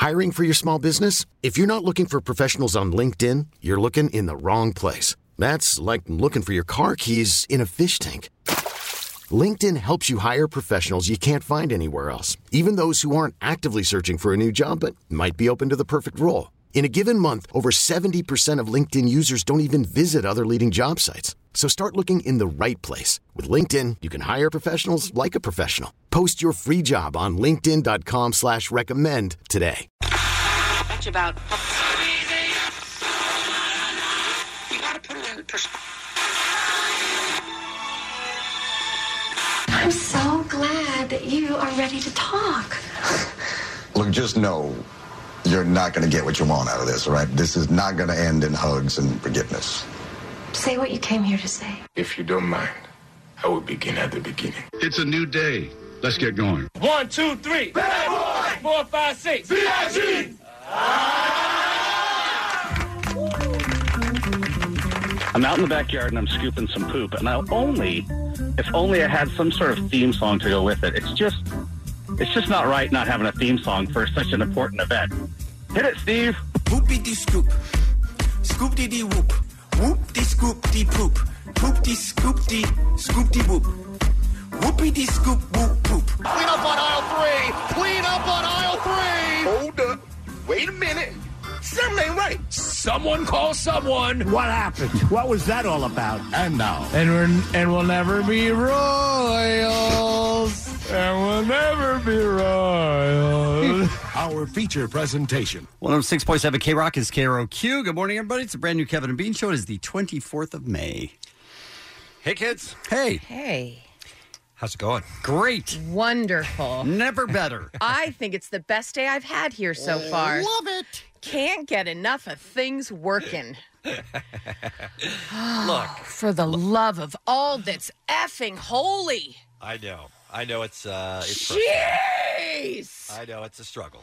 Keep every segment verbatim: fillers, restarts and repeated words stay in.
Hiring for your small business? If you're not looking for professionals on LinkedIn, you're looking in the wrong place. That's like looking for your car keys in a fish tank. LinkedIn helps you hire professionals you can't find anywhere else, even those who aren't actively searching for a new job but might be open to the perfect role. In a given month, over seventy percent of LinkedIn users don't even visit other leading job sites. So start looking in the right place. With LinkedIn, you can hire professionals like a professional. Post your free job on linkedin.com slash recommend today. That's about... You gotta put it in perspective. I'm so glad that you are ready to talk. Look, just know you're not going to get what you want out of this, all right? This is not going to end in hugs and forgiveness. Say what you came here to say. If you don't mind, I will begin at the beginning. It's a new day. Let's get going. One, two, three. Bad boy. Four, five, six. V I G. I'm out in the backyard and I'm scooping some poop, and I'll only, if only I had some sort of theme song to go with it. It's just, it's just not right not having a theme song for such an important event. Hit it, Steve. Whoopie scoop, scoop dee dee whoop, whoop dee scoop dee poop, poop dee scoop dee scoop dee whoop, whoopie dee scoop whoop poop. Clean up on aisle three. Clean up on aisle three. Hold up. Wait a minute. Something ain't right. Someone call someone. What happened? What was that all about? And now. And we're and we'll never be royals. And we'll never be royals. Our feature presentation. one oh six point seven K-Rock is K R O Q. Good morning, everybody. It's a brand new Kevin and Bean show. It is the twenty-fourth of May. Hey, kids. Hey. Hey. How's it going? Great. Wonderful. Never better. I think it's the best day I've had here so far. Love it. Can't get enough of things working. Look. For the love of all that's effing holy. I know. I know it's uh it's Jeez. I know it's a struggle.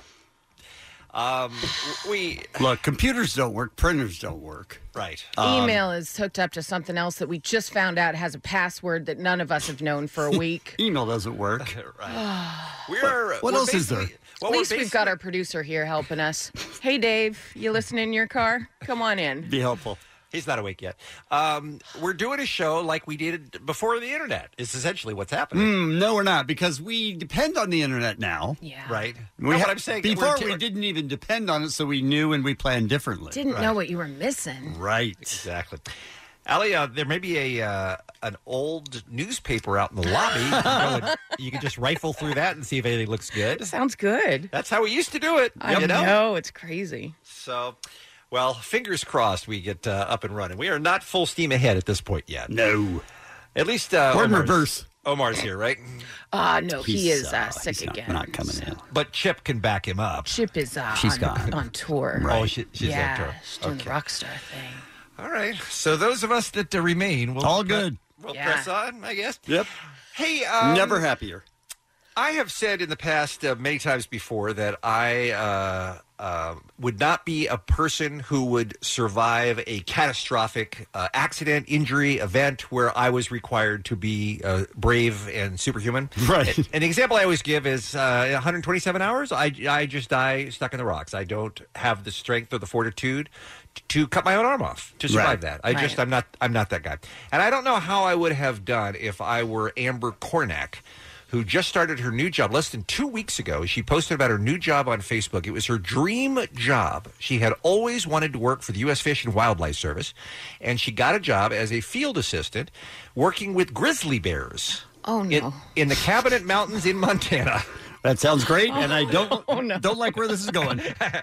Um we Look, computers don't work, printers don't work. Right. Um, Email is hooked up to something else that we just found out has a password that none of us have known for a week. Email doesn't work. Right. We're What we're else is there? Well, At least we're we've got our producer here helping us. Hey, Dave, you listening in your car? Come on in. Be helpful. He's not awake yet. Um, we're doing a show like we did before the internet. Is essentially what's happening. Mm, no, we're not, because we depend on the internet now. Yeah. Right. We No, ha- what I'm saying before we're- we didn't even depend on it, so we knew and we planned differently. Didn't Right. know what you were missing. Right. Exactly. Allie, uh, there may be a uh, an old newspaper out in the lobby. You, know, and you can just rifle through that and see if anything looks good. Sounds good. That's how we used to do it. I you know? know. It's crazy. So, well, fingers crossed we get uh, up and running. We are not full steam ahead at this point yet. No. At least uh, We're in Omar's, reverse. Omar's here, right? Ah, no, he He's, is uh, uh, sick he's not- again. not coming in. But Chip can back him up. Chip is uh, She's on, gone. on tour. Oh, she, she's yeah, on tour. she's doing Okay. the rock star thing. All right. So those of us that uh, remain, will All good. We'll Yeah. press on, I guess. Yep. Hey, um, Never happier. I have said in the past uh, many times before that I uh, uh, would not be a person who would survive a catastrophic uh, accident, injury, event where I was required to be uh, brave and superhuman. Right. And, and the example I always give is uh, one hundred twenty-seven hours, I, I just die stuck in the rocks. I don't have the strength or the fortitude t- to cut my own arm off to survive Right. that. I just Right. I'm not I'm not that guy. And I don't know how I would have done if I were Amber Cornack, who just started her new job less than two weeks ago. She posted about her new job on Facebook. It was her dream job. She had always wanted to work for the U S Fish and Wildlife Service, and she got a job as a field assistant working with grizzly bears Oh, no. in, in the Cabinet Mountains in Montana. That sounds great, and I don't Oh, no. don't like where this is going.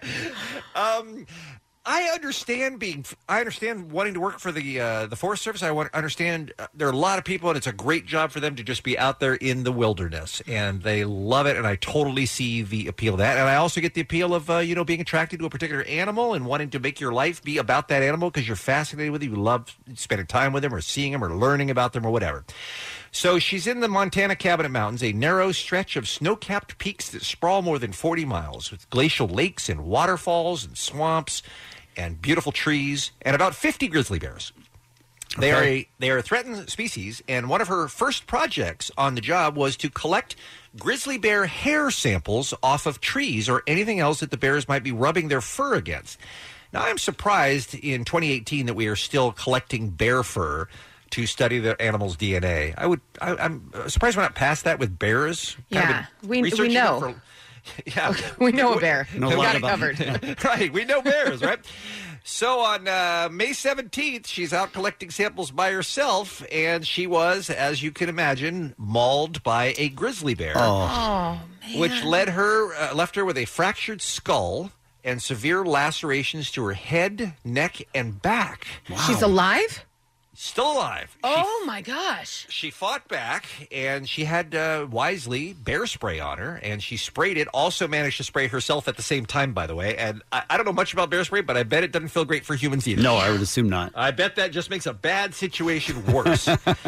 Um, I understand being. I understand wanting to work for the uh, the Forest Service. I want, understand uh, there are a lot of people, and it's a great job for them to just be out there in the wilderness, and they love it. And I totally see the appeal of that. And I also get the appeal of uh, you know being attracted to a particular animal and wanting to make your life be about that animal because you're fascinated with it. You love spending time with them, or seeing them, or learning about them, or whatever. So she's in the Montana Cabinet Mountains, a narrow stretch of snow-capped peaks that sprawl more than forty miles, with glacial lakes and waterfalls and swamps and beautiful trees and about fifty grizzly bears. They Okay. are a they are a threatened species, and one of her first projects on the job was to collect grizzly bear hair samples off of trees or anything else that the bears might be rubbing their fur against. Now, I'm surprised in twenty eighteen that we are still collecting bear fur to study the animal's D N A. I would I, I'm surprised we're not past that with bears. Kind Yeah, of been we- we researching know. it for- yeah, We know a bear. Know a We lot got it about- covered. right, we know bears, right? So on uh, May seventeenth, she's out collecting samples by herself, and she was, as you can imagine, mauled by a grizzly bear, Oh, man. which led her uh, left her with a fractured skull and severe lacerations to her head, neck, and back. She's alive? Still alive. Oh, my gosh. She fought back, and she had uh, wisely bear spray on her, and she sprayed it. Also managed to spray herself at the same time, by the way. And I, I don't know much about bear spray, but I bet it doesn't feel great for humans either. No, I would assume not. I bet that just makes a bad situation worse.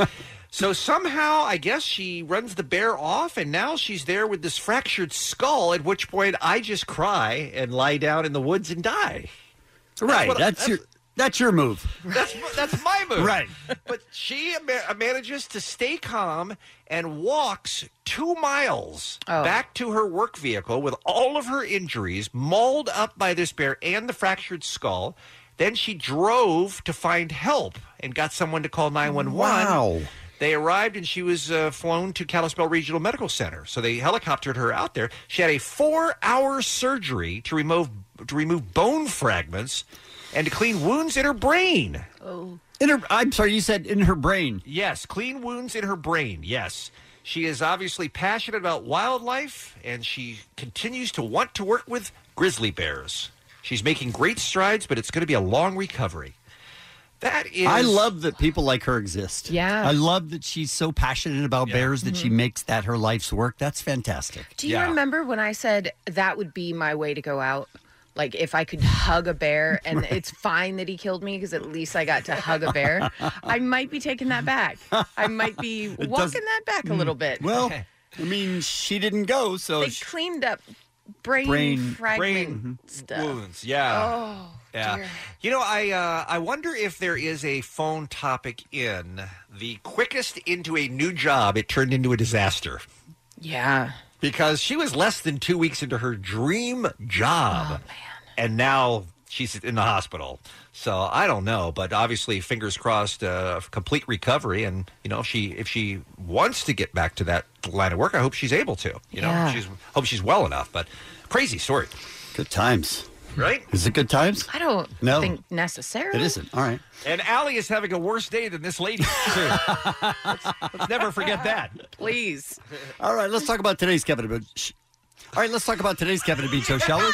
So somehow, I guess she runs the bear off, and now she's there with this fractured skull, at which point I just cry and lie down in the woods and die. Right, what- that's, your that's your move. That's that's my move. Right. But she ma- manages to stay calm and walks two miles Oh. back to her work vehicle with all of her injuries, mauled up by this bear and the fractured skull. Then she drove to find help and got someone to call nine one one. Wow. They arrived and she was uh, flown to Kalispell Regional Medical Center. So they helicoptered her out there. She had a four-hour surgery to remove to remove bone fragments and to clean wounds in her brain. Oh. In her, I'm sorry, you said in her brain. Yes, clean wounds in her brain, yes. She is obviously passionate about wildlife, and she continues to want to work with grizzly bears. She's making great strides, but it's going to be a long recovery. That is... I love that people like her exist. Yeah. I love that she's so passionate about Yeah. bears that she Mm-hmm. makes that her life's work. That's fantastic. Do you Yeah. remember when I said that would be my way to go out? Like if I could hug a bear, and it's fine that he killed me because at least I got to hug a bear. I might be taking that back. I might be walking doesn't- that back a little bit. Well, I mean, she didn't go, so they she- cleaned up brain, Brain- fragment brain stuff. wounds, yeah. Oh, Yeah. dear. You know, I uh, I wonder if there is a phone topic in the quickest into a new job, it turned into a disaster. Yeah. Because she was less than two weeks into her dream job. Oh, man. And now she's in the hospital. So I don't know, but obviously, fingers crossed, uh, complete recovery. And you know, if she if she wants to get back to that line of work, I hope she's able to. You know, Yeah. she's hope she's well enough. But crazy story, good times. right? Is it good times? I don't No. think necessarily. It isn't. All right. And Allie is having a worse day than this lady, too. let's, let's never forget that. Please. All right, let's talk about today's Kevin and Bean. Shh. All right, let's talk about today's Kevin and Bean show, shall we?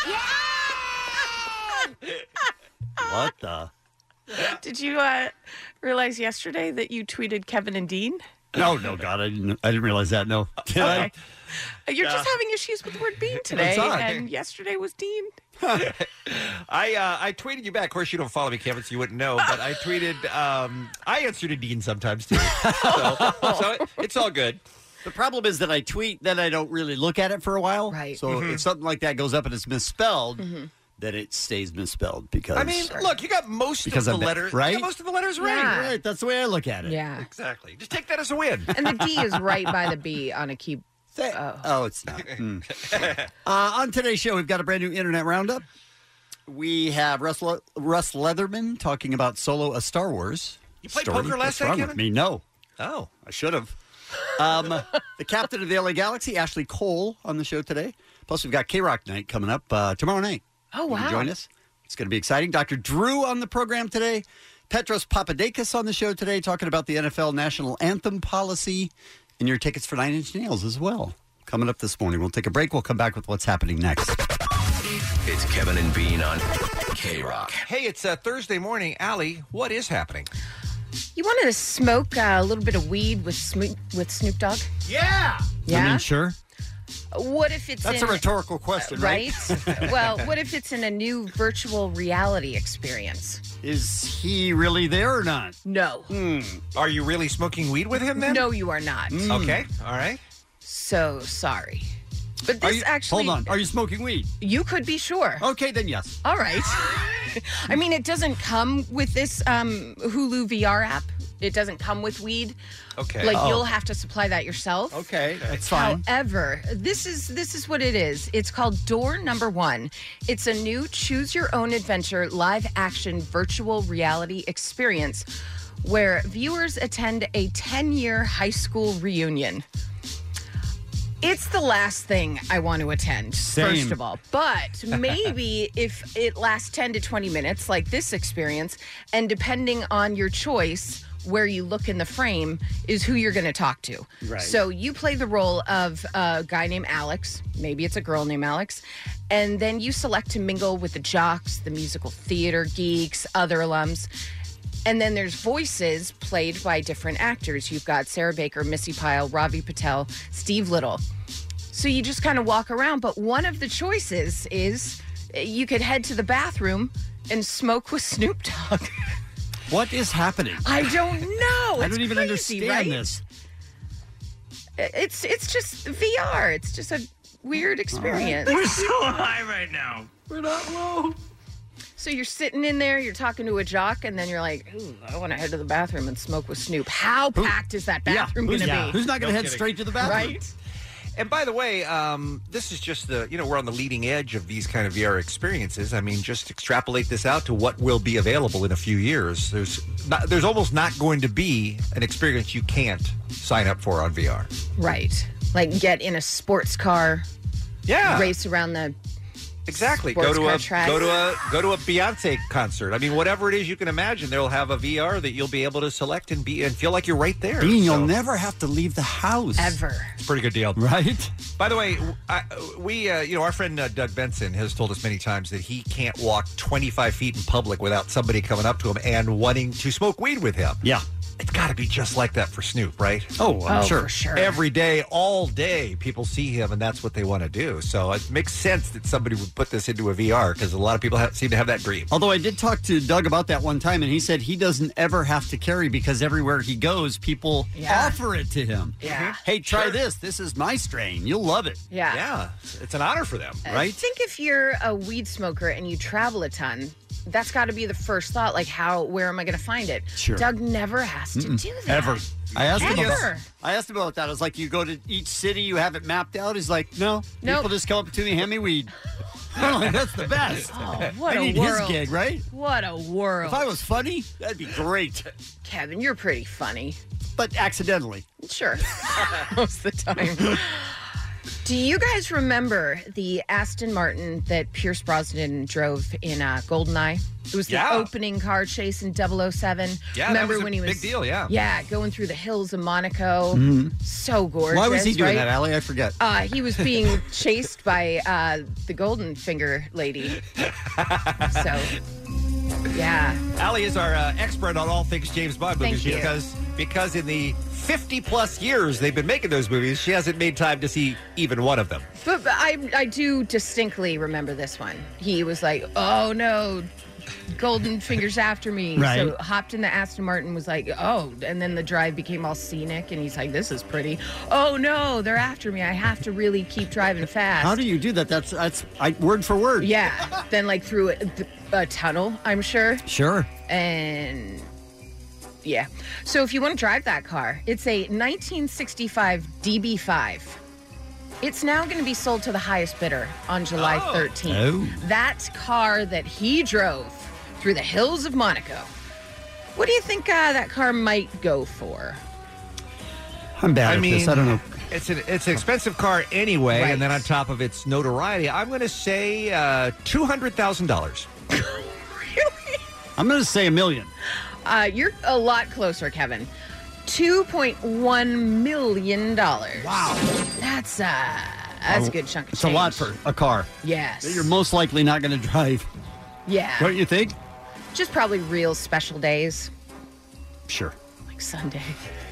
What the? Did you uh, realize yesterday that you tweeted Kevin and Dean? No, no, God, I didn't. I didn't realize that. No. Did I? Okay. You're just having issues with the word Bean today, odd. and yesterday was Dean. I uh, I tweeted you back. Of course, you don't follow me, Kevin, so you wouldn't know. But I tweeted. Um, I answer to Dean sometimes too, so, so it, it's all good. The problem is that I tweet, then I don't really look at it for a while. Right. So Mm-hmm. if something like that goes up and it's misspelled, Mm-hmm. then it stays misspelled because. I mean, look, you got most Because of of the that, letters right? You got most of the letters right. Yeah. right, that's the way I look at it. Yeah. Exactly. Just take that as a win. And the D is right by the B on a key. Say- Oh. oh. it's not. Hmm. uh, on today's show, we've got a brand new internet roundup. We have Russ, Le- Russ Leatherman talking about Solo: A Star Wars. You played story. poker last What's night, wrong Kevin? with me? No, Oh, I should have. Um, the captain of the L A Galaxy, Ashley Cole, on the show today. Plus, we've got K-Rock Night coming up uh, tomorrow night. Oh, You can wow. join us. It's going to be exciting. Doctor Drew on the program today. Petros Papadakis on the show today talking about the N F L National Anthem policy and your tickets for Nine Inch Nails as well. Coming up this morning. We'll take a break. We'll come back with what's happening next. It's Kevin and Bean on K-Rock. hey, it's uh, Thursday morning. Allie, what is happening? You wanted to smoke uh, a little bit of weed with Snoop, with Snoop Dogg? Yeah. Yeah. I mean, sure. What if it's That's in, a rhetorical question, right? right? Well, what if it's in a new virtual reality experience? Is he really there or not? No. Are you really smoking weed with him then? No, you are not. Okay. All right. So sorry. But Are this you, actually... hold on. Are you smoking weed? You could be sure. Okay, then yes. All right. I mean, it doesn't come with this um, Hulu V R app It doesn't come with weed. Okay. Like Oh. you'll have to supply that yourself. Okay, that's fine. However, this is this is what it is. It's called Door Number One. It's a new choose your own adventure live action virtual reality experience where viewers attend a ten-year high school reunion. It's the last thing I want to attend, Same. first of all. But maybe if it lasts ten to twenty minutes, like this experience, and depending on your choice, where you look in the frame is who you're going to talk to. Right. So you play the role of a guy named Alex. Maybe it's a girl named Alex. And then you select to mingle with the jocks, the musical theater geeks, other alums. And then there's voices played by different actors. You've got Sarah Baker, Missy Pyle, Ravi Patel, Steve Little. So you just kind of walk around. But one of the choices is you could head to the bathroom and smoke with Snoop Dogg. What is happening? I don't know. I It's don't even crazy, understand right? this. It's it's just V R. It's just a weird experience. We're so high right now. We're not low. So you're sitting in there, you're talking to a jock, and then you're like, ooh, I want to head to the bathroom and smoke with Snoop. How packed is that bathroom who's, going to yeah, be? who's not going to No head kidding. straight to the bathroom? Right? And by the way, um, this is just the, you know, we're on the leading edge of these kind of V R experiences. I mean, just extrapolate this out to what will be available in a few years. There's not, there's almost not going to be an experience you can't sign up for on V R. Right. Like get in a sports car, Yeah. race around the Exactly. sports Go to car a track. go to a go to a Beyonce concert. I mean, whatever it is you can imagine, they'll have a V R that you'll be able to select and be and feel like you're right there. Bean, So, you'll never have to leave the house. Ever. it's a pretty good deal, Right? By the way, I, we uh, you know our friend uh, Doug Benson has told us many times that he can't walk twenty-five feet in public without somebody coming up to him and wanting to smoke weed with him. Yeah. It's got to be just like that for Snoop, right? Oh, I'm Oh, sure. for sure. Every day, all day, people see him, and that's what they want to do. So it makes sense that somebody would put this into a V R because a lot of people have, seem to have that dream. Although I did talk to Doug about that one time, and he said he doesn't ever have to carry because everywhere he goes, people Yeah. offer it to him. Yeah. Hey, try Sure. this. This is my strain. You'll love it. Yeah. Yeah, it's an honor for them. I Right? think if you're a weed smoker and you travel a ton, that's got to be the first thought. Like, how? Where am I going to find it? Sure. Doug never has to do that. Ever. I asked him Ever. about I asked him about that. I was like, you go to each city, you have it mapped out. He's like, no. Nope. People just come up to me, hand me weed. I'm like, that's the best. Oh, what I a need world. his gig, right? What a world. If I was funny, that'd be great. Kevin, you're pretty funny. But accidentally. Sure. Most of the time. Do you guys remember the Aston Martin that Pierce Brosnan drove in uh, GoldenEye? It was the Yeah. opening car chase in double oh seven. Yeah, that remember was a when he was big deal, yeah. Yeah, going through the hills of Monaco. So gorgeous. Why was he doing right? that, Allie? I forget. Uh, he was being chased by uh, the Golden Finger lady. So, yeah. Allie is our uh, expert on all things James Bond movies Thank you. because because in the fifty plus years they've been making those movies, she hasn't made time to see even one of them. But, but I, I do distinctly remember this one. He was like, oh no, Golden Fingers after me. Right. So hopped in the Aston Martin, was like, oh, and then the drive became all scenic, and he's like, this is pretty. Oh no, they're after me. I have to really keep driving fast. How do you do that? That's that's I, word for word. Yeah. Then like through a, a tunnel, I'm sure. Sure. And yeah. So if you want to drive that car, it's a nineteen sixty-five D B five. It's now going to be sold to the highest bidder on July thirteenth. Oh. That car that he drove through the hills of Monaco. What do you think uh, that car might go for? I'm bad I at mean, this. I don't know. It's an it's an expensive car anyway, Right. and then on top of its notoriety, I'm going to say uh, two hundred thousand dollars. I'm going to say a million. Uh, you're a lot closer, Kevin. two point one million dollars. Wow. That's, uh, that's a good chunk of It's change. a lot for a car Yes. that you're most likely not going to drive. Yeah. Don't you think? Just probably real special days, Sure. like Sunday.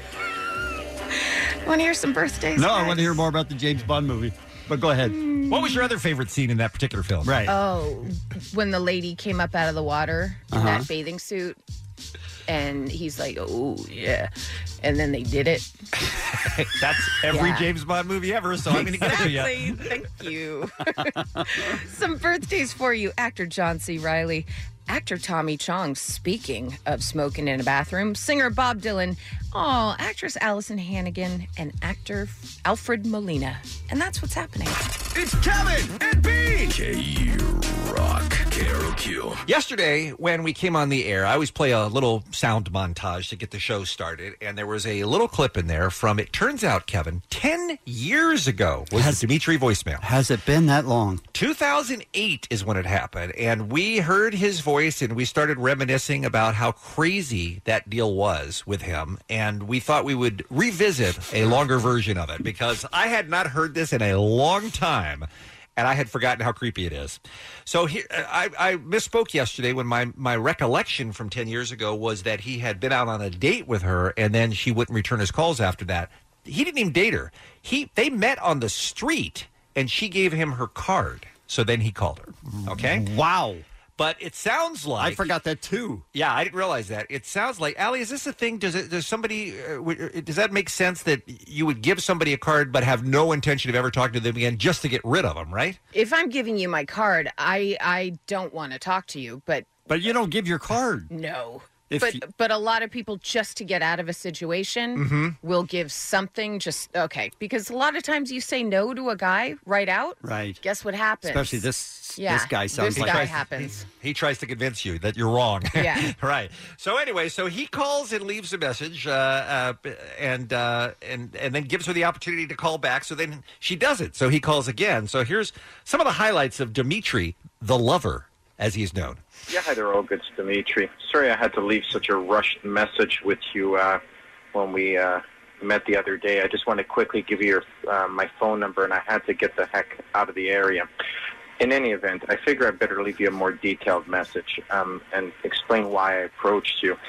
Want to hear some birthdays? No, I guys? want to hear more about the James Bond movie. But go ahead. What was your other favorite scene in that particular film? Right. Oh, when the lady came up out of the water in Uh-huh. that bathing suit, and he's like, "Oh yeah," and then they did it. That's every Yeah. James Bond movie ever, so I'm going to get to you. Exactly. Thank you. Some birthdays for you. Actor John C. Reilly, actor Tommy Chong. Speaking of smoking in a bathroom, singer Bob Dylan, oh, actress Allison Hannigan, and actor Alfred Molina. And that's what's happening. It's Kevin and Bean. K-Rock, K R O Q. Yesterday, when we came on the air, I always play a little sound montage to get the show started, and there was a little clip in there from, it turns out, Kevin, ten years ago was has, the Dimitri voicemail. Has it been that long? two thousand eight is when it happened, and we heard his voice, and we started reminiscing about how crazy that deal was with him, and we thought we would revisit a longer version of it, because I had not heard this in a long time, and I had forgotten how creepy it is. So here, I, I misspoke yesterday when my, my recollection from ten years ago was that he had been out on a date with her, and then she wouldn't return his calls after that. He didn't even date her. He They met on the street, and she gave him her card. So then he called her. Okay? Wow. But it sounds like... I forgot that, too. Yeah, I didn't realize that. It sounds like... Allie, is this a thing? Does it? Does somebody... Uh, w- does that make sense that you would give somebody a card but have no intention of ever talking to them again just to get rid of them, right? If I'm giving you my card, I, I don't want to talk to you, but... But you don't give your card. No. If but you- but a lot of people, just to get out of a situation, Mm-hmm. will give something just, okay. Because a lot of times you say no to a guy right out. Right. Guess what happens? Especially this Yeah, this guy sounds this like... guy happens. He, he tries to convince you that you're wrong. Yeah. Right. So anyway, so he calls and leaves a message, uh, uh, and uh, and and then gives her the opportunity to call back. So then she doesn't. So he calls again. So here's some of the highlights of Dimitri, the lover, as he's known. Yeah, hi there, Olga. It's Dimitri. Sorry I had to leave such a rushed message with you uh, when we uh, met the other day. I just want to quickly give you your, uh, my phone number, and I had to get the heck out of the area. In any event, I figure I better leave you a more detailed message um, and explain why I approached you.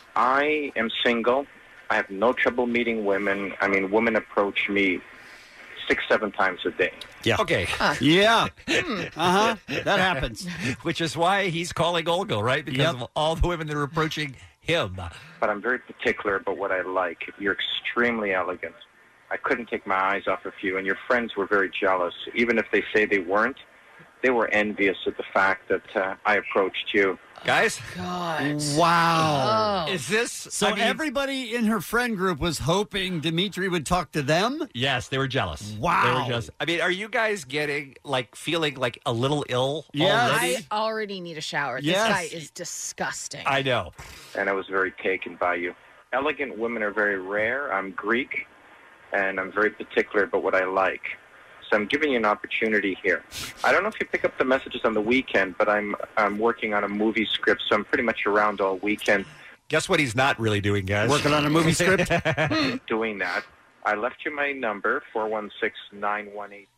I am single. I have no trouble meeting women. I mean, women approach me six, seven times a day. Yeah. Okay. Uh. Yeah. Uh-huh. That happens. Which is why he's calling Olga, right? Because Yep. of all the women that are approaching him. But I'm very particular about what I like. You're extremely elegant. I couldn't take my eyes off of you, and your friends were very jealous. Even if they say they weren't, they were envious of the fact that uh, I approached you. Guys? God. Wow. Oh. Is this... So I mean, everybody in her friend group was hoping Dimitri would talk to them? Yes, they were jealous. Wow. They were jealous. I mean, are you guys getting, like, feeling, like, a little ill Yes. already? I already need a shower. Yes. This guy is disgusting. I know. And I was very taken by you. Elegant women are very rare. I'm Greek, and I'm very particular about what I like. So I'm giving you an opportunity here. I don't know if you pick up the messages on the weekend, but I'm I'm working on a movie script, so I'm pretty much around all weekend. Guess what he's not really doing, guys? Working on a movie script? Doing that. I left you my number, four one six, nine one eight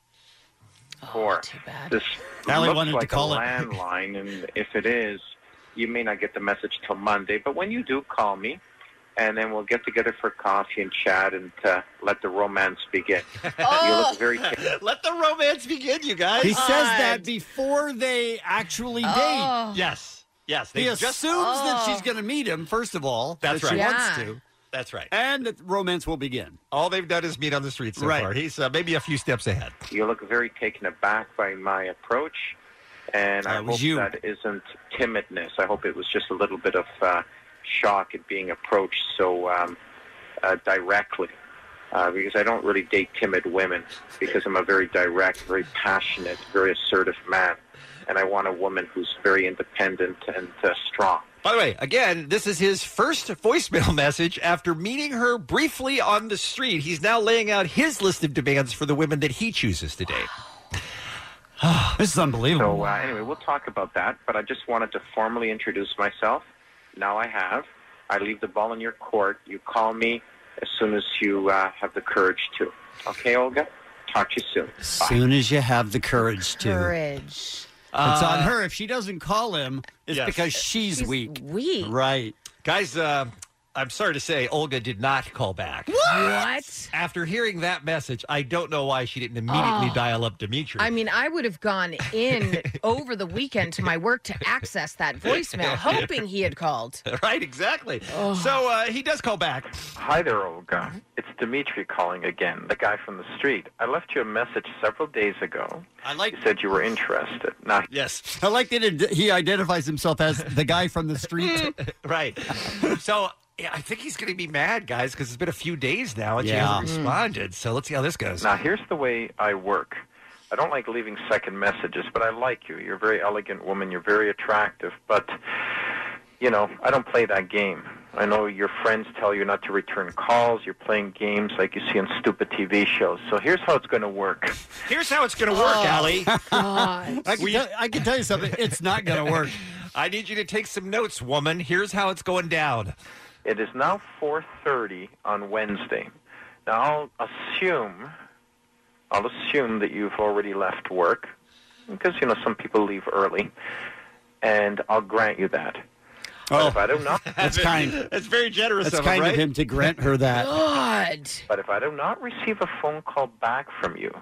four. Oh, too bad. This Allie looks wanted to like call a it. landline, and if it is, you may not get the message till Monday. But when you do, call me, and then we'll get together for coffee and chat and uh, let the romance begin. Oh. You look very... Let the romance begin, you guys. He says that before they actually date. Oh. Yes. Yes. He They assumes just... that she's going to meet him, first of all. That's that she right. wants Yeah. to. That's right. And that romance will begin. All they've done is meet on the street so Right. far. He's uh, maybe a few steps ahead. You look very taken aback by my approach, and I That was hope you. that isn't timidness. I hope it was just a little bit of uh, shock at being approached so um, uh, directly, uh, because I don't really date timid women, because I'm a very direct, very passionate, very assertive man, and I want a woman who's very independent and uh, strong. By the way, again, this is his first voicemail message after meeting her briefly on the street. He's now laying out his list of demands for the women that he chooses to date. This is unbelievable. So uh, anyway, we'll talk about that, but I just wanted to formally introduce myself. Now I have. I leave the ball in your court. You call me as soon as you uh, have the courage to. Okay, Olga? Talk to you soon. As soon as you have the courage to. Courage. It's Uh, on her. If she doesn't call him, it's yes. because she's, She's weak. weak. Right. Guys, uh, I'm sorry to say, Olga did not call back. What? After hearing that message, I don't know why she didn't immediately Oh. dial up Dimitri. I mean, I would have gone in over the weekend to my work to access that voicemail, hoping he had called. Right, exactly. So uh, he does call back. Hi there, Olga. It's Dimitri calling again, the guy from the street. I left you a message several days ago. I like. You said you were interested. Now, yes, I like that it, he identifies himself as the guy from the street. Right. So yeah, I think he's going to be mad, guys, because it's been a few days now and she Yeah. hasn't responded. So let's see how this goes. Now, here's the way I work. I don't like leaving second messages, but I like you. You're a very elegant woman. You're very attractive. But, you know, I don't play that game. I know your friends tell you not to return calls. You're playing games like you see on stupid T V shows. So here's how it's going to work. Here's how it's going to work, Oh, Allie. I can, tell, I can tell you something. It's not going to work. I need you to take some notes, woman. Here's how it's going down. It is now four thirty on Wednesday. Now, I'll assume, I'll assume that you've already left work, because, you know, some people leave early, and I'll grant you that. But Oh, if I do not... that's kind. That's very generous That's of him, kind right? of him to grant her that. God. But if I do not receive a phone call back from you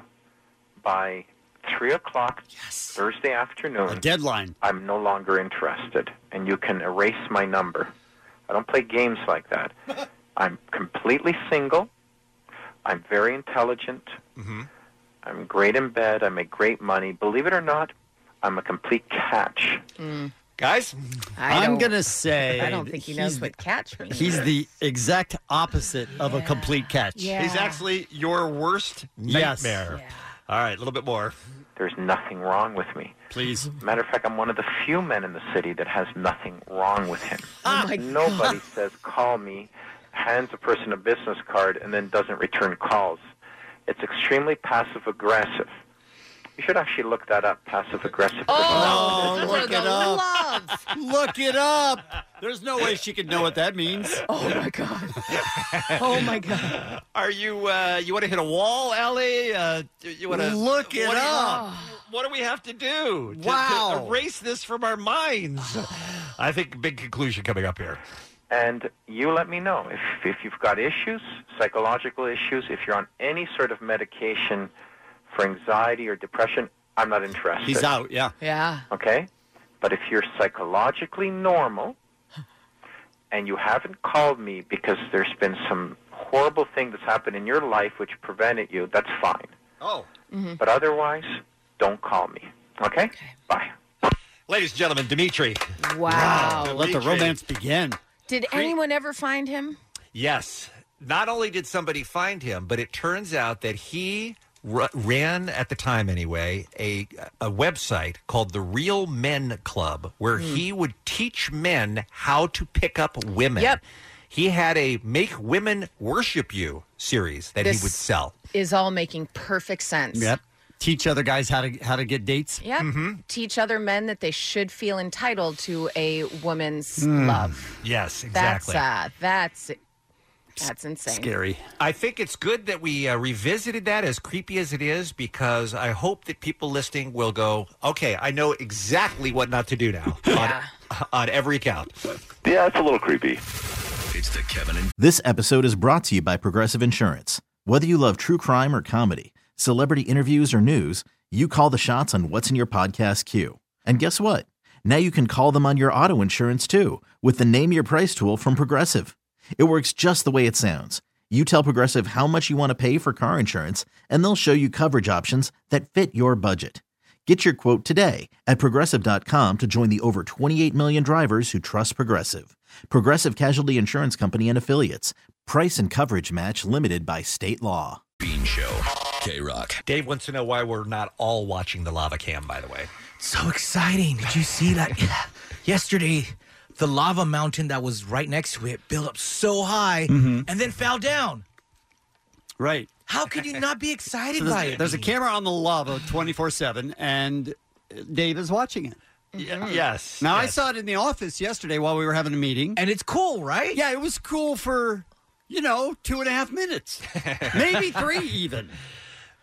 by three o'clock Thursday afternoon... A deadline. I'm no longer interested, and you can erase my number. I don't play games like that. I'm completely single. I'm very intelligent. Mm-hmm. I'm great in bed. I make great money. Believe it or not, I'm a complete catch. Mm. Guys, I I'm don't- going to say I don't think he knows he's- what catch means. He's the exact opposite of a complete catch. Yeah. He's actually your worst Yes. nightmare. All right, a little bit more. There's nothing wrong with me. Please. Matter of fact, I'm one of the few men in the city that has nothing wrong with him. Oh my Nobody God. says, call me, hands a person a business card, and then doesn't return calls. It's extremely passive-aggressive. You should actually look that up, passive-aggressive. Oh, for look the it up. love. Look it up. There's no way she could know what that means. Oh, my God. Oh, my God. Are you, uh, you want to hit a wall, Allie? Uh, you want to Look it what do you- up. what do we have to do to, Wow. to erase this from our minds? I think big conclusion coming up here. And you let me know if, if you've got issues, psychological issues, if you're on any sort of medication for anxiety or depression, I'm not interested. He's out, yeah. Yeah. Okay? But if you're psychologically normal and you haven't called me because there's been some horrible thing that's happened in your life which prevented you, that's fine. Oh. Mm-hmm. But otherwise, don't call me. Okay? Bye. Ladies and gentlemen, Dimitri. Wow. Let the Dimitri. romance begin. Did anyone ever find him? Yes. Not only did somebody find him, but it turns out that he r- ran, at the time anyway, a, a website called the Real Men Club, where he would teach men how to pick up women. Yep. He had a Make Women Worship You series that This- he would sell. Is all making perfect sense. Yep. Teach other guys how to how to get dates. Yep. Teach other men that they should feel entitled to a woman's Mm. love. Yes, exactly. That's uh, that's that's insane. Scary. I think it's good that we uh, revisited that, as creepy as it is, because I hope that people listening will go, okay, I know exactly what not to do now Yeah. on, on every count. Yeah, it's a little creepy. It's the Kevin and This episode is brought to you by Progressive Insurance. Whether you love true crime or comedy, celebrity interviews or news, you call the shots on what's in your podcast queue. And guess what? Now you can call them on your auto insurance too with the Name Your Price tool from Progressive. It works just the way it sounds. You tell Progressive how much you want to pay for car insurance, and they'll show you coverage options that fit your budget. Get your quote today at Progressive dot com to join the over twenty-eight million drivers who trust Progressive. Progressive Casualty Insurance Company and Affiliates. Price and coverage match limited by state law. Bean Show. K-Rock. Dave wants to know why we're not all watching the lava cam, by the way. So exciting. Did you see that? Yesterday, the lava mountain that was right next to it built up so high Mhm. and then fell down. Right. How could you not be excited So by there's, it? there's a camera on the lava twenty-four seven, and Dave is watching it. Yes. Now, I yes. saw it in the office yesterday while we were having a meeting. And it's cool, right? Yeah, it was cool for, you know, two and a half minutes. Maybe three even.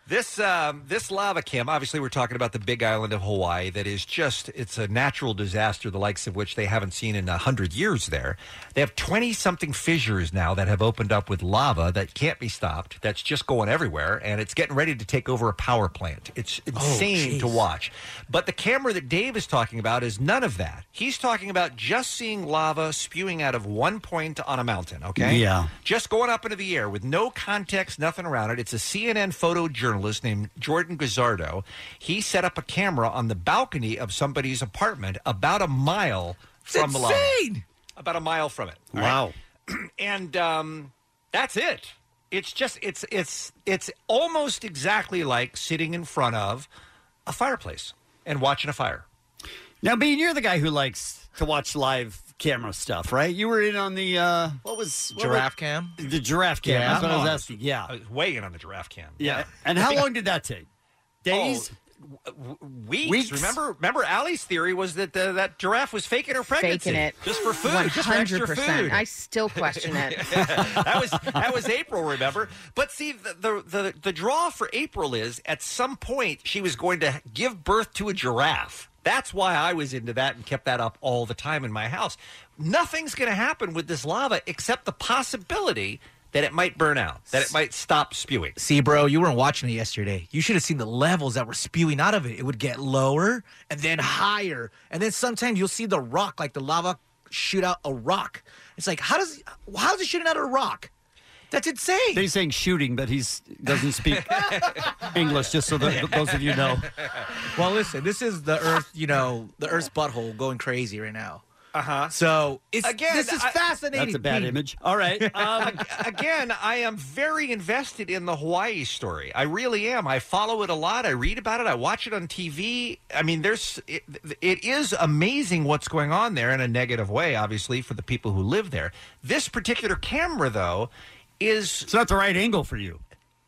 This um, this lava cam, obviously we're talking about the big island of Hawaii that is just, it's a natural disaster, the likes of which they haven't seen in a hundred years there. They have twenty-something fissures now that have opened up with lava that can't be stopped, that's just going everywhere, and it's getting ready to take over a power plant. It's insane Oh, to watch. But the camera that Dave is talking about is none of that. He's talking about just seeing lava spewing out of one point on a mountain, okay? Yeah. Just going up into the air with no context, nothing around it. It's a C N N photojournalist named Jordan Guzzardo. He set up a camera on the balcony of somebody's apartment about a mile from the lava. Insane! About a mile from it. all Wow. right? And um, that's it. It's just, it's, it's, it's almost exactly like sitting in front of a fireplace and watching a fire. Now, Bean, you're the guy who likes to watch live camera stuff, right? You were in on the, uh, what was... What Giraffe was, cam? The giraffe cam. Yeah, That's what I was I'm on. asking. Yeah. I was weighing on the giraffe cam. Yeah. And how long did that take? Days? Oh, w- w- weeks. Weeks? Remember, remember, Allie's theory was that uh, that giraffe was faking her pregnancy, Faking it. just for food, one just for hundred extra percent. food. I still question it. that was that was April, remember? But see, the, the the the draw for April is at some point she was going to give birth to a giraffe. That's why I was into that and kept that up all the time in my house. Nothing's going to happen with this lava except the possibility that it might burn out, that it might stop spewing. See, bro, you weren't watching it yesterday. You should have seen the levels that were spewing out of it. It would get lower and then higher. And then sometimes you'll see the rock, like the lava shoot out a rock. It's like, how does how is it shooting out a rock? That's insane. He's saying shooting, but he doesn't speak English, just so that those of you know. Well, listen, this is the Earth, you know, the Earth's butthole going crazy right now. Uh-huh. So, it's, Again, this is I- fascinating. That's a bad image. All right. Um, Again, I am very invested in the Hawaii story. I really am. I follow it a lot. I read about it. I watch it on T V. I mean, there's it, it is amazing what's going on there in a negative way, obviously, for the people who live there. This particular camera, though, is... It's not the right angle for you.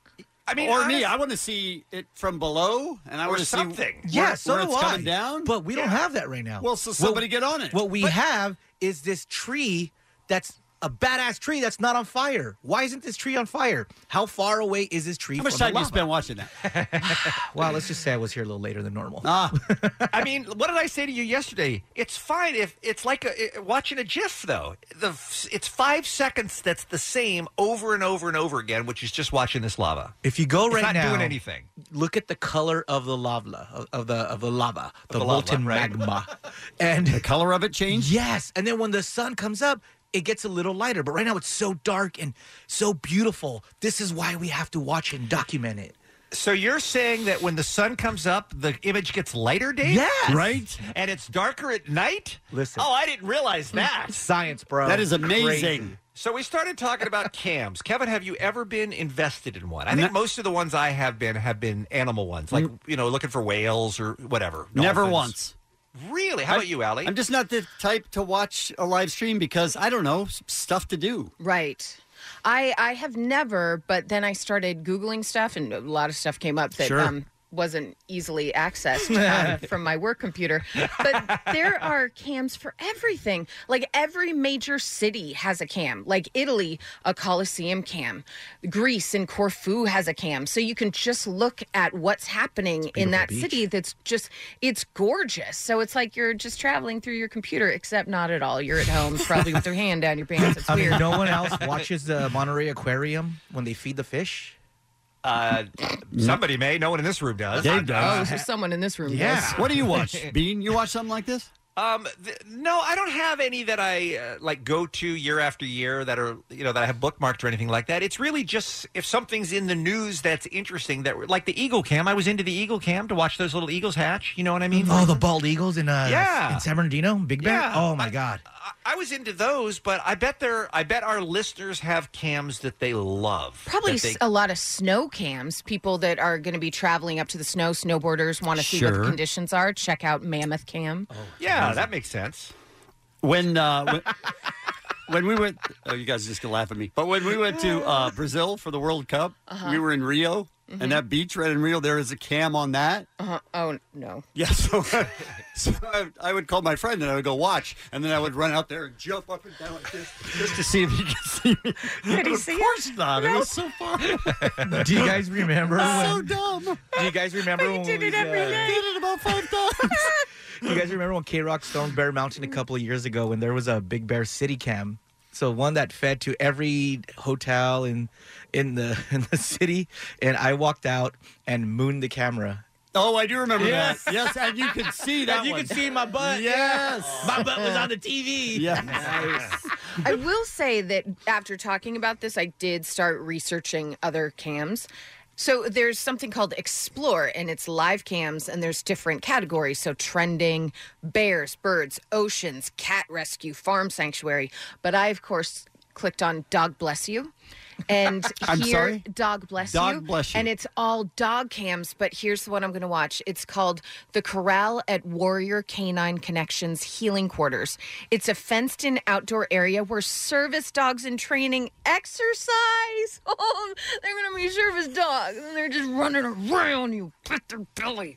I mean, or honest- me, I want to see it from below, and I Or want to see something. where, Yeah, so where do it's I. coming down. But we don't Yeah. have that right now. Well, so somebody get on it. What we have is this tree that's a badass tree that's not on fire. Why isn't this tree on fire? How far away is this tree How much from time the you lava? spent watching that? Well, let's just say I was here a little later than normal. Ah, I mean, what did I say to you yesterday? It's fine if it's like a, it- watching a GIF, though. The it's five seconds that's the same over and over and over again, which is just watching this lava. If you go It's right not now, doing anything. look at the color of the lava, of, of the of the lava, the, the lava, molten right. magma, and the color of it changed? yes. And then when the sun comes up, it gets a little lighter. But right now, it's so dark and so beautiful. This is why we have to watch and document it. So you're saying that when the sun comes up, the image gets lighter, Dave? Yes. Right? And it's darker at night? Listen. Oh, I didn't realize that. Science, bro. That is amazing. Crazy. So we started talking about cams. Kevin, have you ever been invested in one? I think No. most of the ones I have been have been animal ones, like, you know, looking for whales or whatever. Never dolphins. once. Really? How about you, Allie? I'm just not the type to watch a live stream because, I don't know, s- stuff to do. Right. I I have never, but then I started Googling stuff, and a lot of stuff came up that Sure. um, wasn't easily accessed um, from my work computer. But there are cams for everything. Like every major city has a cam. Like Italy, a Colosseum cam. Greece and Corfu has a cam. So you can just look at what's happening in that beach. city. That's just, it's gorgeous. So it's like you're just traveling through your computer, except not at all. You're at home, probably with your hand down your pants. It's I mean, weird. no one else watches the Monterey Aquarium when they feed the fish. Uh, somebody may. No one in this room does. Dave Oh, does. so someone in this room Yeah. does. What do you watch? Bean, you watch something like this? Um, th- no, I don't have any that I uh, like go to year after year that are, you know, that I have bookmarked or anything like that. It's really just if something's in the news that's interesting, that like the Eagle Cam. I was into the Eagle Cam to watch those little eagles hatch. You know what I mean? Oh, the bald eagles in uh, Yeah. in San Bernardino, Big Bear. Yeah. Oh my God. I, I was into those, but I bet they're, I bet our listeners have cams that they love. Probably that they- s- a lot of snow cams. People that are going to be traveling up to the snow, snowboarders want to see what Sure. the conditions are. Check out Mammoth Cam. yeah, that makes sense. When, uh, when, when we went, oh, you guys are just going to laugh at me. But when we went to uh, Brazil for the World Cup, we were in Rio. Mhm. And that beach right in Rio, there is a cam on that. Uh-huh. Oh, no. Yeah, so, so I, I would call my friend and I would go watch, and then I would run out there and jump up and down like this just to see if he could see me. Could he Of see course it? not. It No. was so far. Do you guys remember? So when, dumb. Do you guys remember when did we, it every uh, day. Did it about five times. Do you guys remember when K-Rock stormed Bear Mountain a couple of years ago when there was a Big Bear City cam? So one that fed to every hotel in in the in the city, and I walked out and mooned the camera. Oh, I do remember Yes. that. Yes, and you could see that And you one. could see my butt. Yes. My butt was on the T V. Yes. I will say that after talking about this, I did start researching other cams. So there's something called Explore, and it's live cams, and there's different categories. So trending, bears, birds, oceans, cat rescue, farm sanctuary. But I, of course, clicked on Dog Bless You. And I'm here, sorry? Dog Bless Dog You. Bless You. And it's all dog cams, but here's the one I'm going to watch. It's called The Corral at Warrior Canine Connections Healing Quarters. It's a fenced-in outdoor area where service dogs in training exercise. Oh, they're going to be service dogs, and they're just running around. You pet their belly.